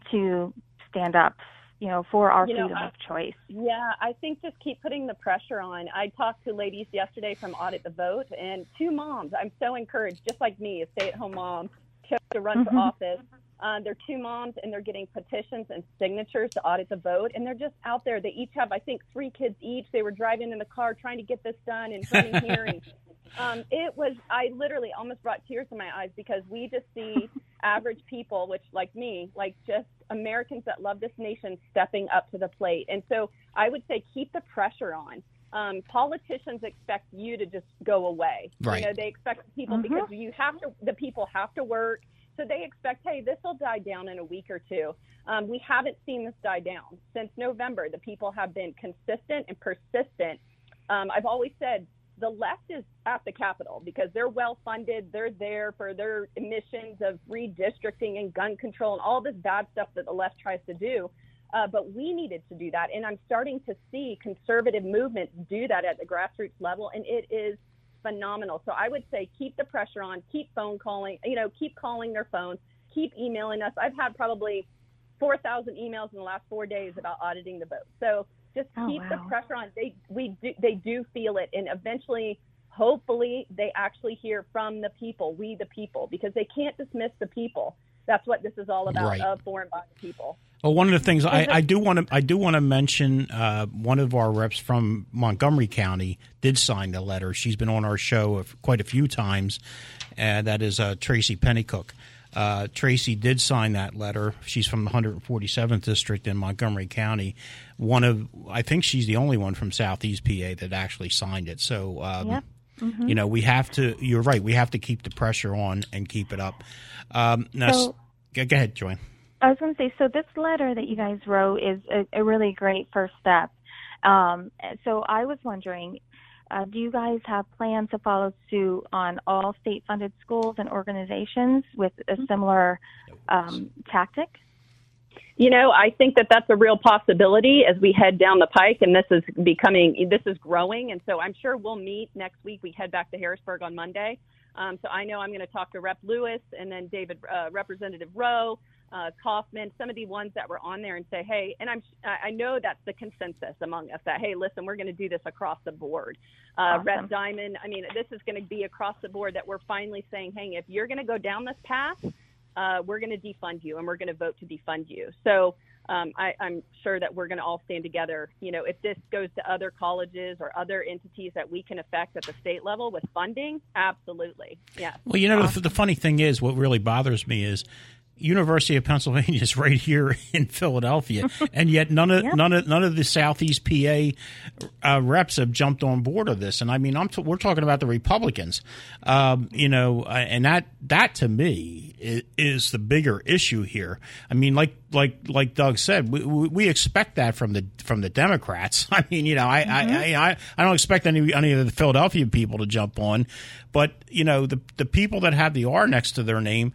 to stand up, you know, for our you know, freedom I, of choice? Yeah, I think just keep putting the pressure on. I talked to ladies yesterday from Audit the Vote, and two moms. I'm so encouraged, just like me, a stay-at-home mom, chose to run Mm-hmm. for office. Uh, they're two moms, and they're getting petitions and signatures to audit the vote, and they're just out there. They each have, I think, three kids each. They were driving in the car trying to get this done and running here and Um, it was, I literally almost brought tears to my eyes because we just see average people, which like me, like just Americans that love this nation stepping up to the plate. And so I would say keep the pressure on. Um, politicians expect you to just go away. Right. You know, they expect people Mm-hmm. because you have to, the people have to work. So they expect, hey, this will die down in a week or two. Um, we haven't seen this die down since November. The people have been consistent and persistent. Um, I've always said the left is at the Capitol because they're well-funded. They're there for their missions of redistricting and gun control and all this bad stuff that the left tries to do. Uh, but we needed to do that. And I'm starting to see conservative movements do that at the grassroots level, and it is phenomenal. So I would say keep the pressure on, keep phone calling, you know, keep calling their phones, keep emailing us. I've had probably four thousand emails in the last four days about auditing the vote. So just Oh, keep wow. the pressure on. They we do, they do feel it, and eventually, hopefully, they actually hear from the people, we the people, because they can't dismiss the people. That's what this is all about, Right. of for and by the people. Well, one of the things I, I do want to I do want to mention, uh, one of our reps from Montgomery County did sign the letter. She's been on our show quite a few times, and that is uh, Tracy Pennycook. Uh, Tracy did sign that letter. She's from the one hundred forty-seventh District in Montgomery County. One of, I think she's the only one from Southeast P A that actually signed it. So, um, Yep. Mm-hmm. you know, we have to, you're right, we have to keep the pressure on and keep it up. Um, now, So- go go ahead, Joanne. I was going to say, so this letter that you guys wrote is a, a really great first step. Um, so I was wondering, uh, do you guys have plans to follow suit on all state-funded schools and organizations with a similar um, tactic? You know, I think that that's a real possibility as we head down the pike, and this is becoming, this is growing. And so I'm sure we'll meet next week. We head back to Harrisburg on Monday. Um, so I know I'm going to talk to Rep Lewis and then David, uh, Representative Rowe, uh, Kaufman, some of the ones that were on there, and say, hey, and I'm, I know that's the consensus among us that, hey, listen, we're going to do this across the board. Uh, Awesome. Rep Diamond, I mean, this is going to be across the board that we're finally saying, hey, if you're going to go down this path, uh, we're going to defund you and we're going to vote to defund you. So um, I, I'm sure that we're going to all stand together. You know, if this goes to other colleges or other entities that we can affect at the state level with funding, absolutely. Yeah. Well, you know, the, the funny thing is, what really bothers me is University of Pennsylvania is right here in Philadelphia, and yet none of Yep. none of none of the Southeast P A uh, reps have jumped on board of this. And I mean, I'm t- we're talking about the Republicans, um, you know, uh, and that that to me is, is the bigger issue here. I mean, like like like Doug said, we, we we expect that from the from the Democrats. I mean, you know, I Mm-hmm. I, I I don't expect any any of the Philadelphia people to jump on, but you know, the the people that have the R next to their name,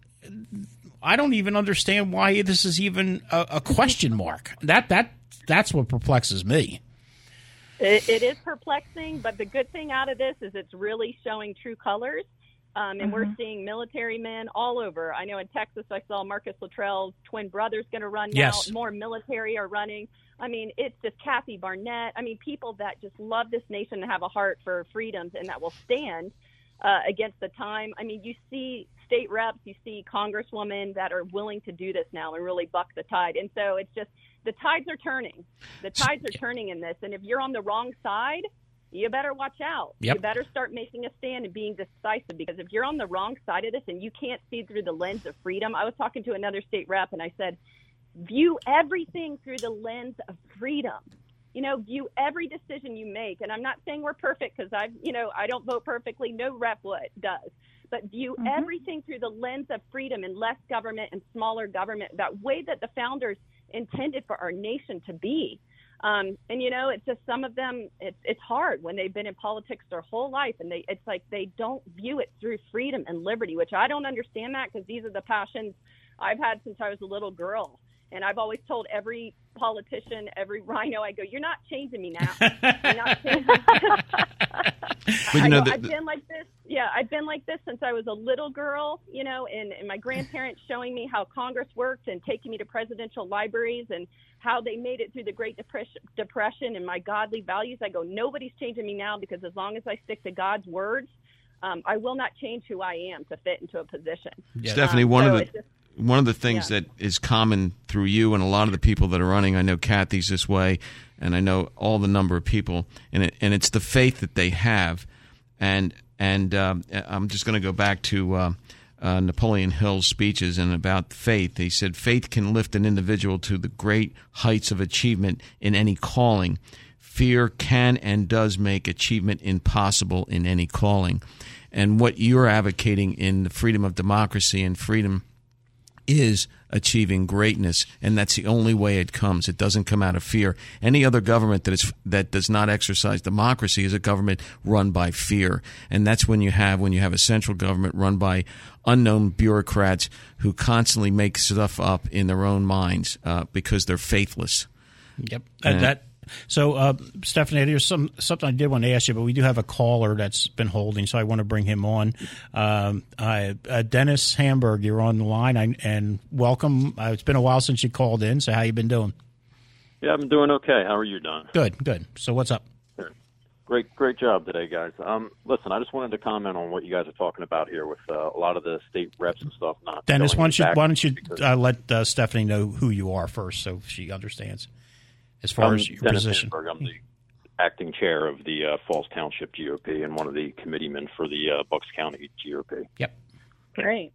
I don't even understand why this is even a, a question mark. That that that's what perplexes me. It, it is perplexing, but the good thing out of this is it's really showing true colors. Um, and Mm-hmm. we're seeing military men all over. I know in Texas, I saw Marcus Luttrell's twin brother's going to run now. Yes. More military are running. I mean, it's just Kathy Barnett. I mean, people that just love this nation and have a heart for freedoms and that will stand uh, against the time. I mean, you see state reps, you see congresswomen that are willing to do this now and really buck the tide. And so it's just the tides are turning. The tides are turning in this. And if you're on the wrong side, you better watch out. Yep. You better start making a stand and being decisive, because if you're on the wrong side of this and you can't see through the lens of freedom, I was talking to another state rep and I said, view everything through the lens of freedom. You know, view every decision you make. And I'm not saying we're perfect, because I've, you know, I don't vote perfectly. No rep would does. But view Mm-hmm. everything through the lens of freedom and less government and smaller government, that way that the founders intended for our nation to be. Um, and, you know, it's just some of them, it's, it's hard when they've been in politics their whole life, and they it's like they don't view it through freedom and liberty, which I don't understand that, because these are the passions I've had since I was a little girl. And I've always told every politician, every rhino, I go, you're not changing me now. You're not changing me. But, you I know, go, the- I've been like this. Yeah, I've been like this since I was a little girl, you know, and, and my grandparents showing me how Congress worked and taking me to presidential libraries and how they made it through the Great Depression, Depression and my godly values. I go, nobody's changing me now, because as long as I stick to God's words, um, I will not change who I am to fit into a position. Stephanie, Um, one so of it's the just- one of the things Yeah. that is common through you and a lot of the people that are running, I know Kathy's this way, and I know all the number of people, and it, and it's the faith that they have. And And um, I'm just going to go back to uh, uh, Napoleon Hill's speeches and about faith. He said, faith can lift an individual to the great heights of achievement in any calling. Fear can and does make achievement impossible in any calling. And what you're advocating in the freedom of democracy and freedom is achieving greatness, and that's the only way it comes. It doesn't come out of fear. Any other government that is that does not exercise democracy is a government run by fear, and that's when you have when you have a central government run by unknown bureaucrats who constantly make stuff up in their own minds uh, because they're faithless. Yep, and that. So, uh, Stephanie, there's some something I did want to ask you, but we do have a caller that's been holding, so I want to bring him on. Um, I, uh, Dennis Hamburg, you're on the line, I, and welcome. Uh, it's been a while since you called in, so how you been doing? Yeah, I'm doing okay. How are you, Don? Good, good. So what's up? Great, great job today, guys. Um, listen, I just wanted to comment on what you guys are talking about here with uh, a lot of the state reps and stuff. Not Dennis, why don't you, why don't you because, uh, let uh, Stephanie know who you are first, so she understands. As far I'm as your Dennis position. Hamburg. I'm the acting chair of the uh, Falls Township G O P and one of the committeemen for the uh, Bucks County G O P. Yep. Great.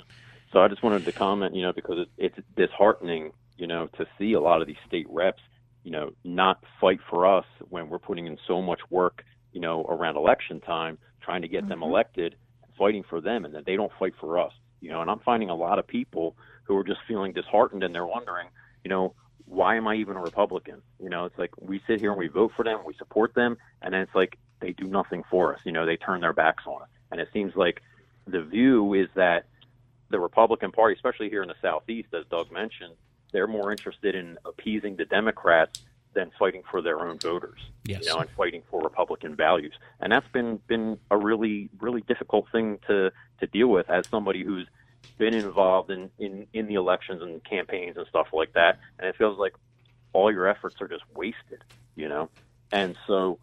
So I just wanted to comment, you know, because it, it's disheartening, you know, to see a lot of these state reps, you know, not fight for us when we're putting in so much work, you know, around election time, trying to get mm-hmm. them elected, fighting for them, and then they don't fight for us, you know. And I'm finding a lot of people who are just feeling disheartened, and they're wondering, you know, why am I even a Republican? You know, it's like we sit here and we vote for them, we support them, and then it's like they do nothing for us. You know, they turn their backs on us. And it seems like the view is that the Republican Party, especially here in the Southeast, as Doug mentioned, they're more interested in appeasing the Democrats than fighting for their own voters, yes. you know, and fighting for Republican values. And that's been, been a really, really difficult thing to, to deal with as somebody who's been involved in, in, in the elections and campaigns and stuff like that. And it feels like all your efforts are just wasted, you know? And so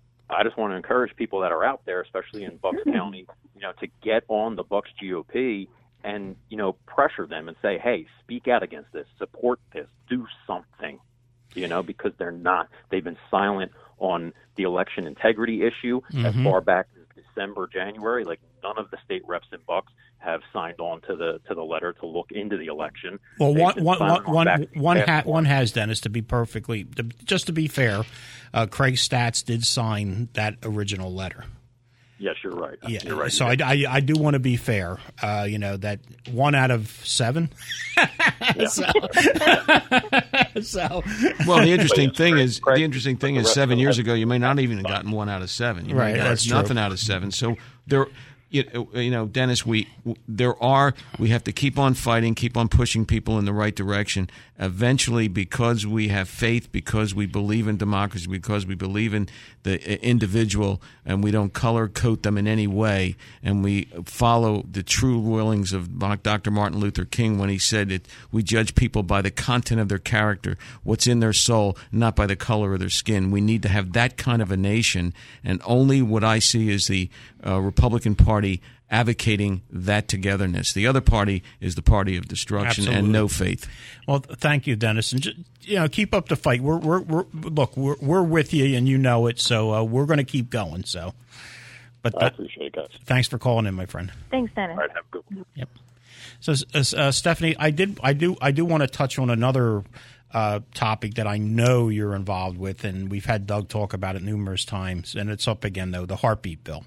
I just want to encourage people that are out there, especially in Bucks County, you know, to get on the Bucks G O P and, you know, pressure them and say, hey, speak out against this, support this, do something, you know, because they're not. They've been silent on the election integrity issue mm-hmm. as far back as December, January. Like, none of the state reps in Bucks have signed on to the to the letter to look into the election. Well, one, one, one, one, one, ha- one has, Dennis, to be perfectly, to, just to be fair, uh, Craig Stats did sign that original letter. Yes, you're right. Yeah, you're right. So I, I, I do want to be fair. Uh, you know, that one out of seven. so, so, well, the interesting thing is, the interesting thing is, seven years ago, you may not even have gotten one out of seven. You right, may that's nothing true. out of seven. So there. You, you know, Dennis, we there are we have to keep on fighting, keep on pushing people in the right direction. Eventually, because we have faith, because we believe in democracy, because we believe in the individual, and we don't color code them in any way, and we follow the true willings of Doctor Martin Luther King when he said that we judge people by the content of their character, what's in their soul, not by the color of their skin. We need to have that kind of a nation, and only what I see is the uh, Republican Party advocating that togetherness. The other party is the party of destruction Absolutely. And no faith. Well, thank you, Dennis, and just, you know, keep up the fight. We're we're, we're look, we're we're with you, and you know it. So uh, we're going to keep going. So, but I appreciate it, guys. Thanks for calling in, my friend. Thanks, Dennis. All right, have a good one. Yep. So, uh, Stephanie, I did, I do, I do want to touch on another uh, topic that I know you're involved with, and we've had Doug talk about it numerous times, and it's up again though, the heartbeat bill.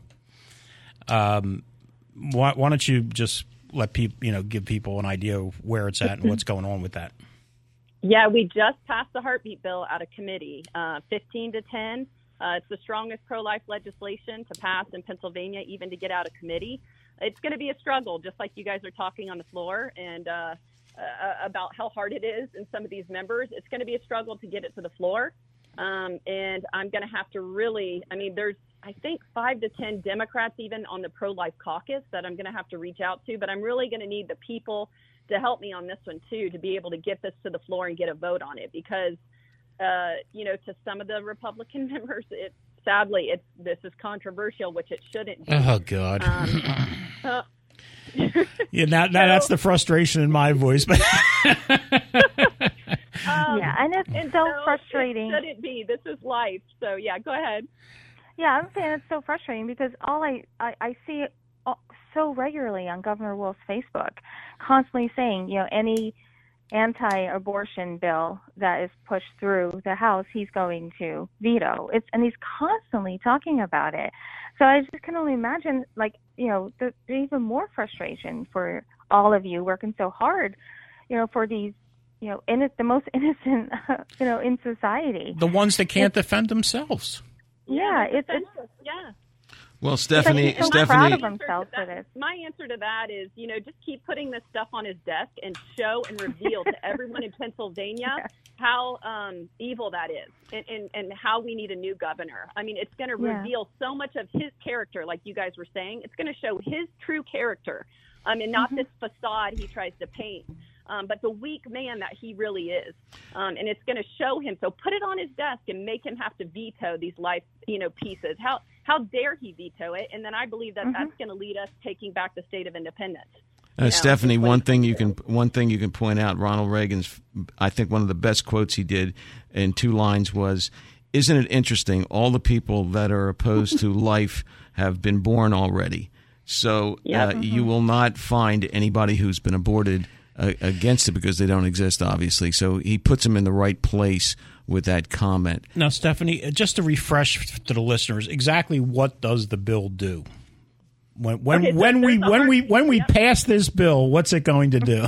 Um, why, why don't you just let people, you know, give people an idea of where it's at and what's going on with that? Yeah, we just passed the heartbeat bill out of committee, uh, fifteen to ten. Uh, it's the strongest pro-life legislation to pass in Pennsylvania, even to get out of committee. It's going to be a struggle, just like you guys are talking on the floor, and uh, uh, about how hard it is in some of these members. It's going to be a struggle to get it to the floor. Um, and I'm going to have to really, I mean, there's, I think, five to ten Democrats even on the pro-life caucus that I'm going to have to reach out to, but I'm really going to need the people to help me on this one too, to be able to get this to the floor and get a vote on it, because, uh, you know, to some of the Republican members, it sadly, it's, this is controversial, which it shouldn't be. Oh, God. Um, uh, yeah, now, now that's the frustration in my voice, but Um, yeah, and it's and so so frustrating. It shouldn't be. This is life. So, yeah, go ahead. Yeah, I'm saying it's so frustrating because all I, I, I see it all, so regularly on Governor Wolf's Facebook, constantly saying, you know, any anti-abortion bill that is pushed through the House, he's going to veto. It's and he's constantly talking about it. So I just can only imagine, like, you know, the, there's even more frustration for all of you working so hard, you know, for these, you know, in the most innocent, you know, in society. The ones that can't it's, defend themselves. Yeah, it's, it's yeah. Well, Stephanie, so Stephanie, proud of himself for this. My answer to that is, you know, just keep putting this stuff on his desk and show and reveal to everyone in Pennsylvania yeah. how um, evil that is and, and, and how we need a new governor. I mean, it's going to yeah. reveal so much of his character, like you guys were saying. It's going to show his true character um, and not mm-hmm. this facade he tries to paint. Um, but the weak man that he really is. Um, and it's going to show him. So put it on his desk and make him have to veto these life, you know, pieces. How how dare he veto it? And then I believe that mm-hmm. that's going to lead us taking back the state of independence. Uh, know, Stephanie, one thing you can one thing you can point out, Ronald Reagan's, I think one of the best quotes he did in two lines was, "Isn't it interesting? All the people that are opposed to life have been born already. So yeah. uh, mm-hmm. you will not find anybody who's been aborted uh, against it because they don't exist, obviously." So he puts them in the right place with that comment. Now, Stephanie, just to refresh to the listeners, exactly what does the bill do? When when okay, so when we when when hard, we when we yep. pass this bill, what's it going to do?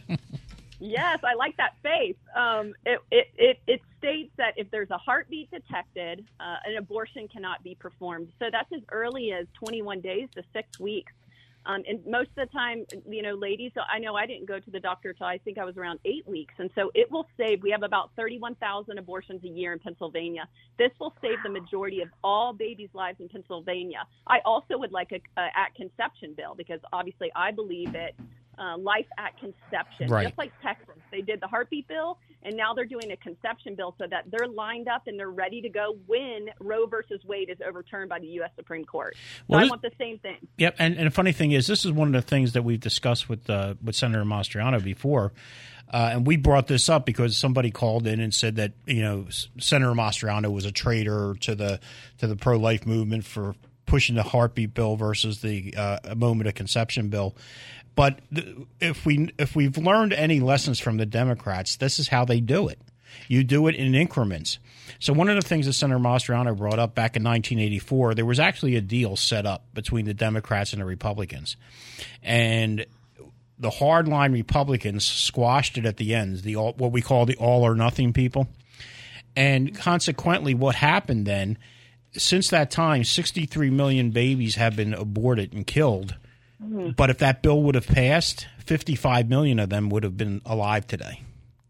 Yes, I like that face. Um, it, it, it, it states that if there's a heartbeat detected, uh, an abortion cannot be performed. So that's as early as twenty-one days to six weeks. Um, and most of the time, you know, ladies, so I know I didn't go to the doctor until I think I was around eight weeks. And so it will save, we have about thirty-one thousand abortions a year in Pennsylvania. This will save the majority of all babies' lives in Pennsylvania. I also would like a, a at conception bill because obviously I believe it. Uh, life at conception, right. just like Texas. They did the heartbeat bill, and now they're doing a conception bill so that they're lined up and they're ready to go when Roe versus Wade is overturned by the U S Supreme Court. So well, I this, want the same thing. Yep, and, and the funny thing is, this is one of the things that we've discussed with uh, with Senator Mastriano before, uh, and we brought this up because somebody called in and said that you know Senator Mastriano was a traitor to the to the pro-life movement for pushing the heartbeat bill versus the uh, moment of conception bill. But if we if we've learned any lessons from the Democrats, this is how they do it. You do it in increments. So one of the things that Senator Mastriano brought up back in nineteen eighty-four, there was actually a deal set up between the Democrats and the Republicans, and the hardline Republicans squashed it at the end. The all, what we call the all or nothing people, and consequently, what happened then? Since that time, sixty-three million babies have been aborted and killed. Mm-hmm. But if that bill would have passed, fifty-five million of them would have been alive today.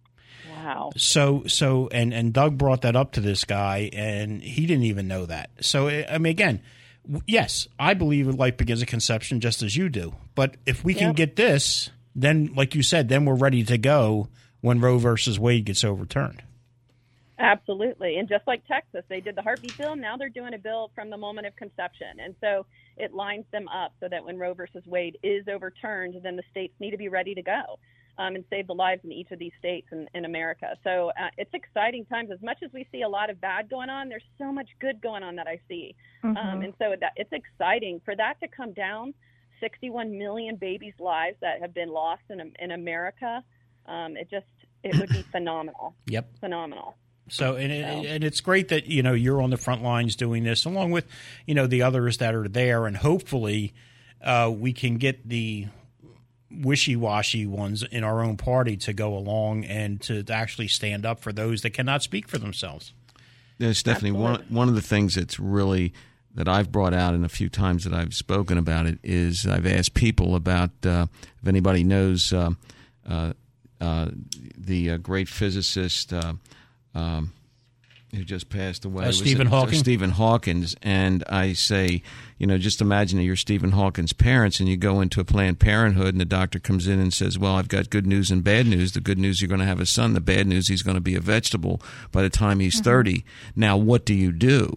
Wow. So, so, and, and Doug brought that up to this guy, and he didn't even know that. So, I mean, again, yes, I believe life begins at conception just as you do. But if we can yep. get this, then, like you said, then we're ready to go when Roe versus Wade gets overturned. Absolutely. And just like Texas, they did the heartbeat bill. Now they're doing a bill from the moment of conception. And so it lines them up so that when Roe versus Wade is overturned, then the states need to be ready to go um, and save the lives in each of these states in, in America. So uh, it's exciting times. As much as we see a lot of bad going on, there's so much good going on that I see. Mm-hmm. Um, and so that, it's exciting for that to come down. sixty-one million babies' lives that have been lost in, in America. Um, it just, it would be phenomenal. Yep. Phenomenal. So and, it, and it's great that you know you're on the front lines doing this, along with you know the others that are there, and hopefully uh, we can get the wishy-washy ones in our own party to go along and to, to actually stand up for those that cannot speak for themselves. Yeah, Stephanie, one one of the things that's really that I've brought out in a few times that I've spoken about it is I've asked people about uh, if anybody knows uh, uh, uh, the uh, great physicist. Uh, Um, who just passed away. Uh, Stephen Hawking? Stephen Hawkins. And I say, you know, just imagine that you're Stephen Hawkins' parents and you go into a Planned Parenthood and the doctor comes in and says, well, I've got good news and bad news. The good news, you're going to have a son. The bad news, he's going to be a vegetable by the time he's mm-hmm. thirty. Now, what do you do?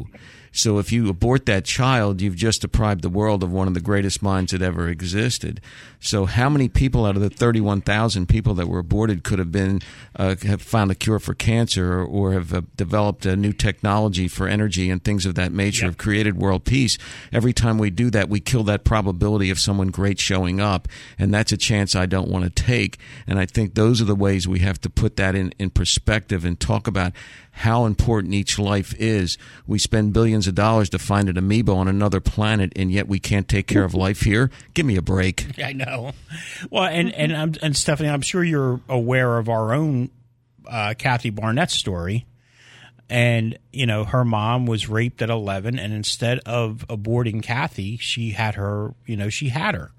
So if you abort that child, you've just deprived the world of one of the greatest minds that ever existed. So how many people out of the thirty-one thousand people that were aborted could have been uh, have found a cure for cancer, or, or have uh, developed a new technology for energy and things of that nature, Yep. have created world peace? Every time we do that, we kill that probability of someone great showing up, and that's a chance I don't want to take. And I think those are the ways we have to put that in, in perspective and talk about how important each life is. We spend billions of dollars to find an amoeba on another planet, and yet we can't take care of life here. Give me a break. I know. Well, and and I'm, and Stephanie, I'm sure you're aware of our own uh, Kathy Barnett story. And, you know, her mom was raped at eleven, and instead of aborting Kathy, she had her, you know, she had her.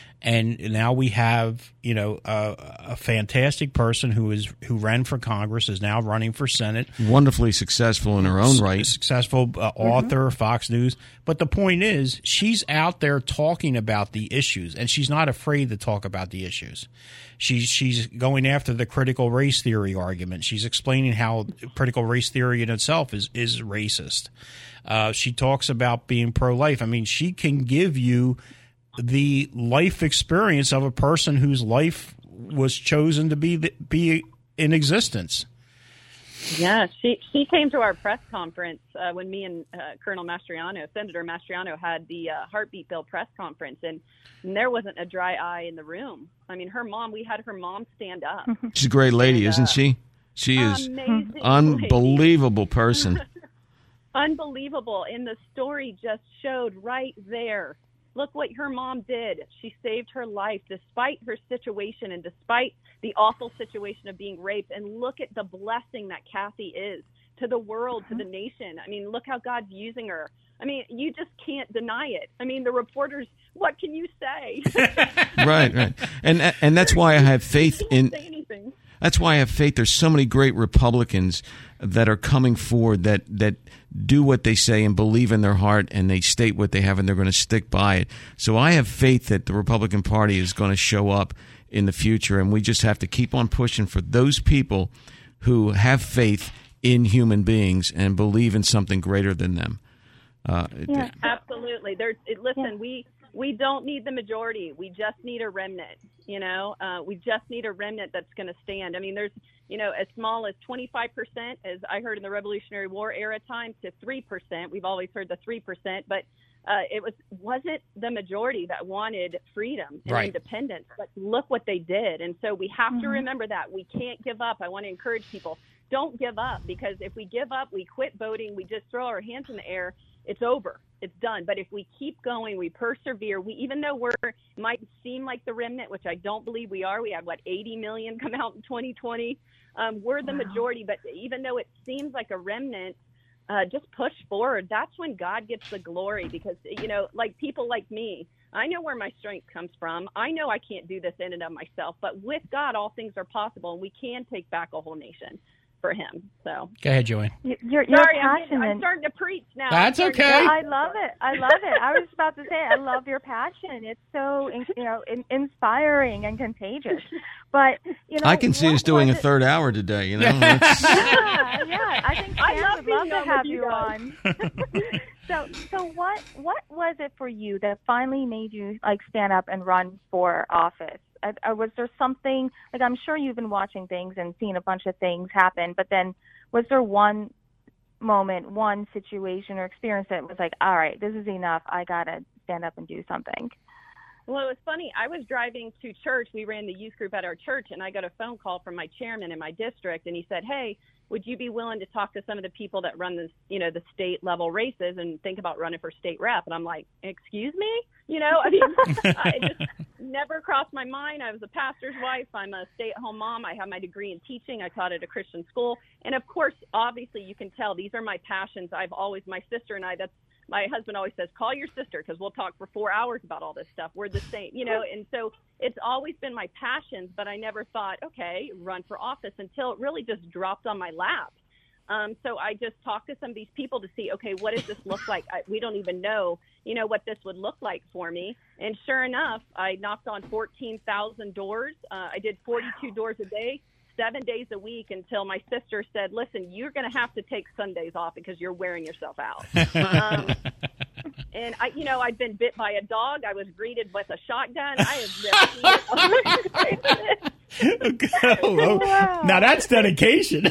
And now we have, you know, a, a fantastic person who is who ran for Congress, is now running for Senate. Wonderfully successful in her own right. Successful uh, author, mm-hmm. Fox News. But the point is, she's out there talking about the issues, and she's not afraid to talk about the issues. She's she's going after the critical race theory argument. She's explaining how critical race theory in itself is is racist. Uh, she talks about being pro-life. I mean, she can give you the life experience of a person whose life was chosen to be the, be in existence. Yeah, she she came to our press conference uh, when me and uh, Colonel Mastriano, Senator Mastriano, had the uh, heartbeat bill press conference, and, and there wasn't a dry eye in the room. I mean, her mom, we had her mom stand up. She's a great lady, and, uh, isn't she? She is amazing unbelievable lady. person. Unbelievable. And the story just showed right there. Look what her mom did. She saved her life despite her situation and despite the awful situation of being raped. And look at the blessing that Kathy is to the world, to the nation. I mean, look how God's using her. I mean, you just can't deny it. I mean, the reporters, what can you say? Right, right. And and that's why I have faith in say anything. That's why I have faith. There's so many great Republicans that are coming forward that, that do what they say and believe in their heart, and they state what they have, and they're going to stick by it. So I have faith that the Republican Party is going to show up in the future, and we just have to keep on pushing for those people who have faith in human beings and believe in something greater than them. Uh, yeah, absolutely. There's it, listen, yeah. we we don't need the majority. We just need a remnant. You know, uh, we just need a remnant that's going to stand. I mean, there's, you know, as small as twenty-five percent, as I heard in the Revolutionary War era time, to three percent. We've always heard the three percent, but uh, it was wasn't the majority that wanted freedom and right. independence. But look what they did, and so we have mm-hmm. to remember that we can't give up. I want to encourage people: don't give up, because if we give up, we quit voting, we just throw our hands in the air. It's over. It's done. But if we keep going, we persevere, we, even though we're might seem like the remnant, which I don't believe we are, we had, what, eighty million come out in twenty twenty. Um, we're the wow. majority. But even though it seems like a remnant, uh, just push forward. That's when God gets the glory, because, you know, like people like me, I know where my strength comes from. I know I can't do this in and of myself. But with God, all things are possible, and we can take back a whole nation for him. So go ahead, Joanne. You're, you're Sorry, passionate. I'm, I'm starting to preach now. That's okay. Yeah, I love it. I love it. I was about to say, I love your passion. It's so, you know, in, inspiring and contagious. But, you know, I can see us doing a third hour today, you know. yeah, yeah. I think Sam I would love to have you, you on. so, so what, what was it for you that finally made you, like, stand up and run for office? Uh, was there something, like, I'm sure you've been watching things and seen a bunch of things happen, but then was there one moment, one situation or experience that was like, all right, this is enough, I got to stand up and do something? Well, it was funny. I was driving to church. We ran the youth group at our church, and I got a phone call from my chairman in my district, and he said, hey, would you be willing to talk to some of the people that run this, you know, the state level races and think about running for state rep? And I'm like, excuse me? You know, I mean, it just never crossed my mind. I was a pastor's wife. I'm a stay-at-home mom. I have my degree in teaching. I taught at a Christian school. And, of course, obviously you can tell these are my passions. I've always, my sister and I, that's, my husband always says, call your sister, because we'll talk for four hours about all this stuff. We're the same, you know, and so it's always been my passions, but I never thought, okay, run for office, until it really just dropped on my lap. Um, so I just talked to some of these people to see, okay, what does this look like? I, we don't even know, you know, what this would look like for me. And sure enough, I knocked on fourteen thousand doors. Uh, I did forty-two doors a day. seven days a week until my sister said, listen, you're going to have to take Sundays off because you're wearing yourself out. um, and, I, you know, I'd been bit by a dog. I was greeted with a shotgun. I have never seen it. oh, wow. Now that's dedication.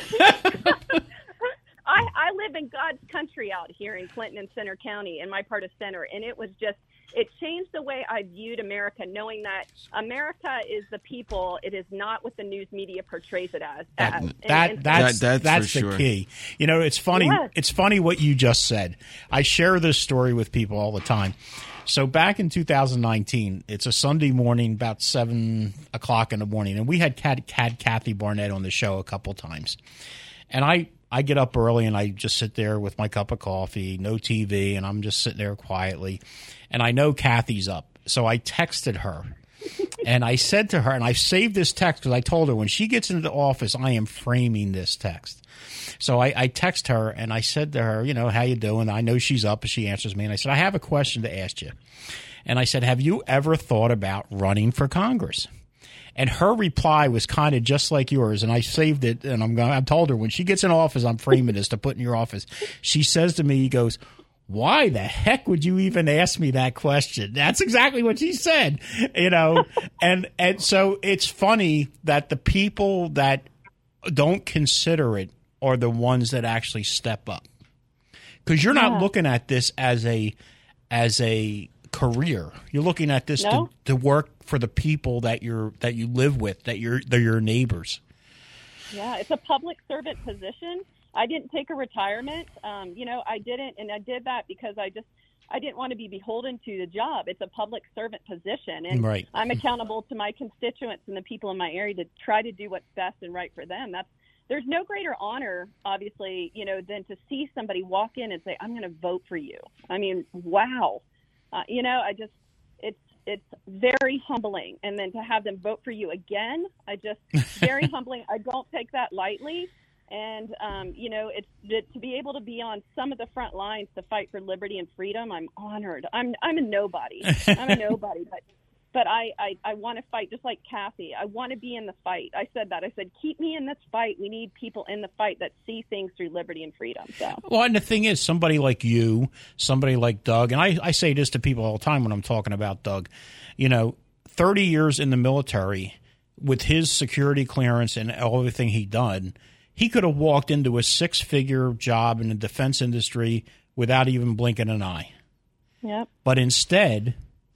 I, I live in God's country out here in Clinton and Center County in my part of Center, and it was just, it changed the way I viewed America, knowing that America is the people. It is not what the news media portrays it as. That, as. that, and, that's that, that's, that's the sure. key. You know, it's funny. Yes. It's funny what you just said. I share this story with people all the time. So back in two thousand nineteen, it's a Sunday morning, about seven o'clock in the morning, and we had had, had Kathy Barnett on the show a couple times. And I, I get up early and I just sit there with my cup of coffee, no T V, and I'm just sitting there quietly. And I know Kathy's up. So I texted her. And I said to her, and I saved this text because I told her when she gets into the office, I am framing this text. So I, I text her and I said to her, you know, how you doing? I know she's up and she answers me. And I said, I have a question to ask you. And I said, have you ever thought about running for Congress? And her reply was kind of just like yours. And I saved it. And I'm going, I told her when she gets in office, I'm framing this to put in your office. She says to me, he goes, why the heck would you even ask me that question? That's exactly what she said, you know? and, and so it's funny that the people that don't consider it are the ones that actually step up. Because you're not Yeah. looking at this as a, as a career. You're looking at this No. to, to work for the people that you're, that you live with, that you're, they're your neighbors. Yeah, it's a public servant position. I didn't take a retirement. Um, you know, I didn't, and I did that because I just, I didn't want to be beholden to the job. It's a public servant position, and Right. I'm accountable to my constituents and the people in my area to try to do what's best and right for them. That's, there's no greater honor, obviously, you know, than to see somebody walk in and say, I'm going to vote for you. I mean, wow. Uh, you know, I just, it's, it's very humbling. And then to have them vote for you again, I just, very humbling. I don't take that lightly. And, um, you know, it's it, to be able to be on some of the front lines to fight for liberty and freedom. I'm honored. I'm I'm a nobody. I'm a nobody, but but I, I, I want to fight just like Kathy. I want to be in the fight. I said that. I said, keep me in this fight. We need people in the fight that see things through liberty and freedom. So. Well, and the thing is, somebody like you, somebody like Doug, and I, I say this to people all the time when I'm talking about Doug, you know, thirty years in the military with his security clearance and everything he done, he could have walked into a six-figure job in the defense industry without even blinking an eye. Yep. But instead,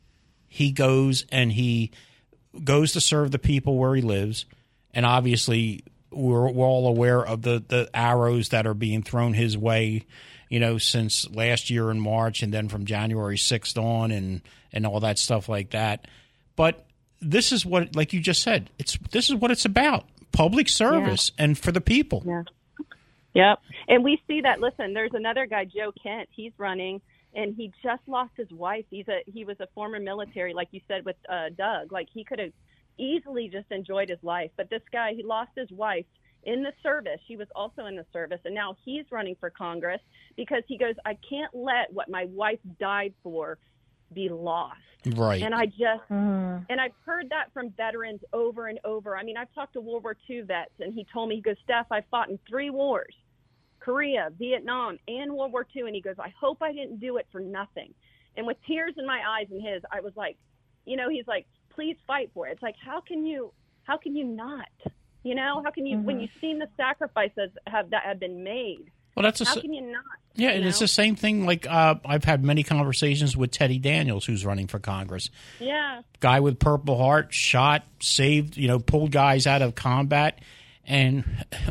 he goes and he goes to serve the people where he lives. And obviously, we're, we're all aware of the, the arrows that are being thrown his way, you know, since last year in March and then from January sixth on and, and all that stuff like that. But this is what, like you just said, it's this is what it's about. Public service yeah. and for the people. Yeah. Yep. And we see that. Listen, there's another guy, Joe Kent. He's running, and he just lost his wife. He's a he was a former military, like you said with uh, Doug. Like he could have easily just enjoyed his life, but this guy, he lost his wife in the service. She was also in the service, and now he's running for Congress because he goes, I can't let what my wife died for be lost. Right. And I just, mm. and I've heard that from veterans over and over. I mean, I've talked to World War Two vets, and he told me, he goes, Steph, I fought in three wars, Korea, Vietnam, and World War Two. And he goes, I hope I didn't do it for nothing. And with tears in my eyes and his, I was like, you know, he's like, please fight for it. It's like, how can you, how can you not, you know, how can you, mm-hmm. when you've seen the sacrifices have that have been made, well, that's a, how can you not? Yeah, you and know? it's the same thing. Like uh, I've had many conversations with Teddy Daniels, who's running for Congress. Yeah, guy with Purple Heart, shot, saved, you know, pulled guys out of combat, and,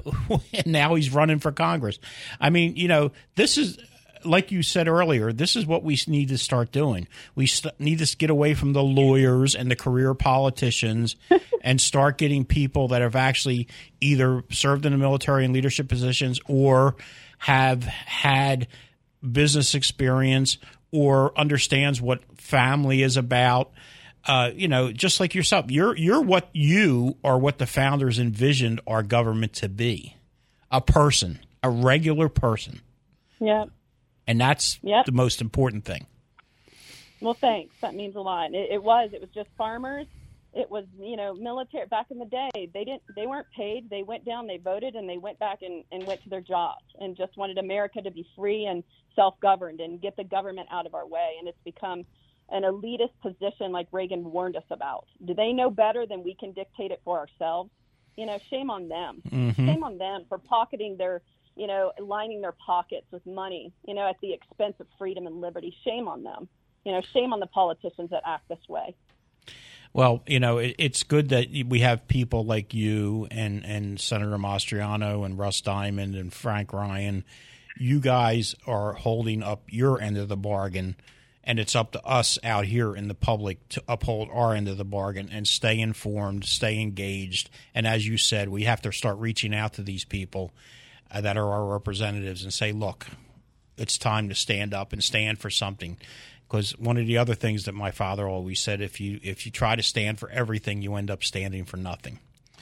and now he's running for Congress. I mean, you know, this is like you said earlier. This is what we need to start doing. We st- need to get away from the lawyers and the career politicians, and start getting people that have actually either served in the military in leadership positions or have had business experience or understands what family is about. Uh, you know, just like yourself, you're you're what you are what the founders envisioned our government to be. A person, a regular person. Yep. And that's yep. the most important thing. Well, thanks. That means a lot. It, it was. It was just farmers it was, you know, military back in the day. They didn't, they weren't paid. They went down, they voted, and they went back and, and went to their jobs and just wanted America to be free and self-governed and get the government out of our way. And it's become an elitist position like Reagan warned us about. Do they know better than we can dictate it for ourselves? You know, shame on them. Mm-hmm. Shame on them for pocketing their, you know, lining their pockets with money, you know, at the expense of freedom and liberty. Shame on them. You know, shame on the politicians that act this way. Well, you know, it, it's good that we have people like you and, and Senator Mastriano and Russ Diamond and Frank Ryan. You guys are holding up your end of the bargain, and it's up to us out here in the public to uphold our end of the bargain and stay informed, stay engaged. And as you said, we have to start reaching out to these people uh, that are our representatives and say, look, it's time to stand up and stand for something. Because one of the other things that my father always said, if you if you try to stand for everything, you end up standing for nothing.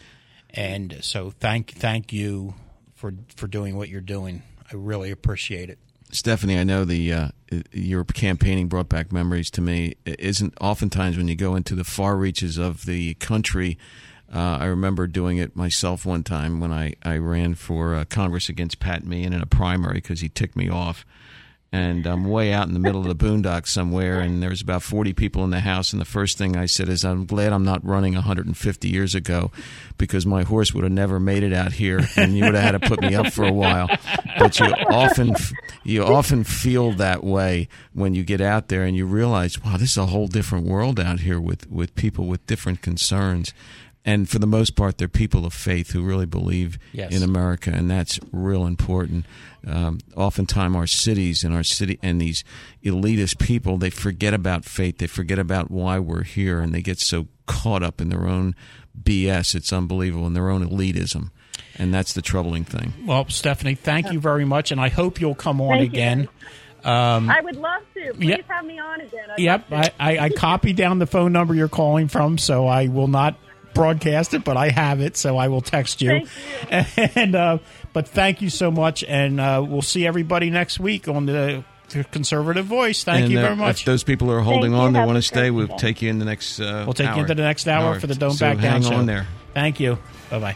And so thank thank you for for doing what you're doing. I really appreciate it. Stephanie, I know the uh, your campaigning brought back memories to me. It isn't oftentimes when you go into the far reaches of the country. Uh, I remember doing it myself one time when I, I ran for uh, Congress against Pat Meehan in a primary because he ticked me off. And I'm way out in the middle of the boondocks somewhere, and there's about forty people in the house. And the first thing I said is, I'm glad I'm not running one hundred fifty years ago, because my horse would have never made it out here, and you would have had to put me up for a while. But you often you often feel that way when you get out there and you realize, wow, this is a whole different world out here with, with people with different concerns. And for the most part, they're people of faith who really believe yes. in America, and that's real important. Um, oftentimes, our cities and our city and these elitist people, they forget about faith. They forget about why we're here, and they get so caught up in their own B S. It's unbelievable, in their own elitism, and that's the troubling thing. Well, Stephanie, thank you very much, and I hope you'll come on Thank again. You. Um, I would love to. Please yep. have me on again. I'd yep, I, I, I copied down the phone number you're calling from, so I will not broadcast it, but I have it, so I will text you. Thank you. And uh, but thank you so much, and uh, we'll see everybody next week on the, the Conservative Voice. Thank and, you uh, very much. If those people are holding thank on, you. they Have want to a stay, we'll day. take you in the next uh, We'll take hour. you into the next hour, hour. for the Don't so Back Down hang show. on there. Thank you. Bye-bye.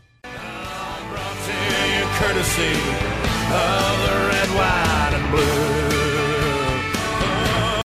Brought to you courtesy of the red, white, and blue.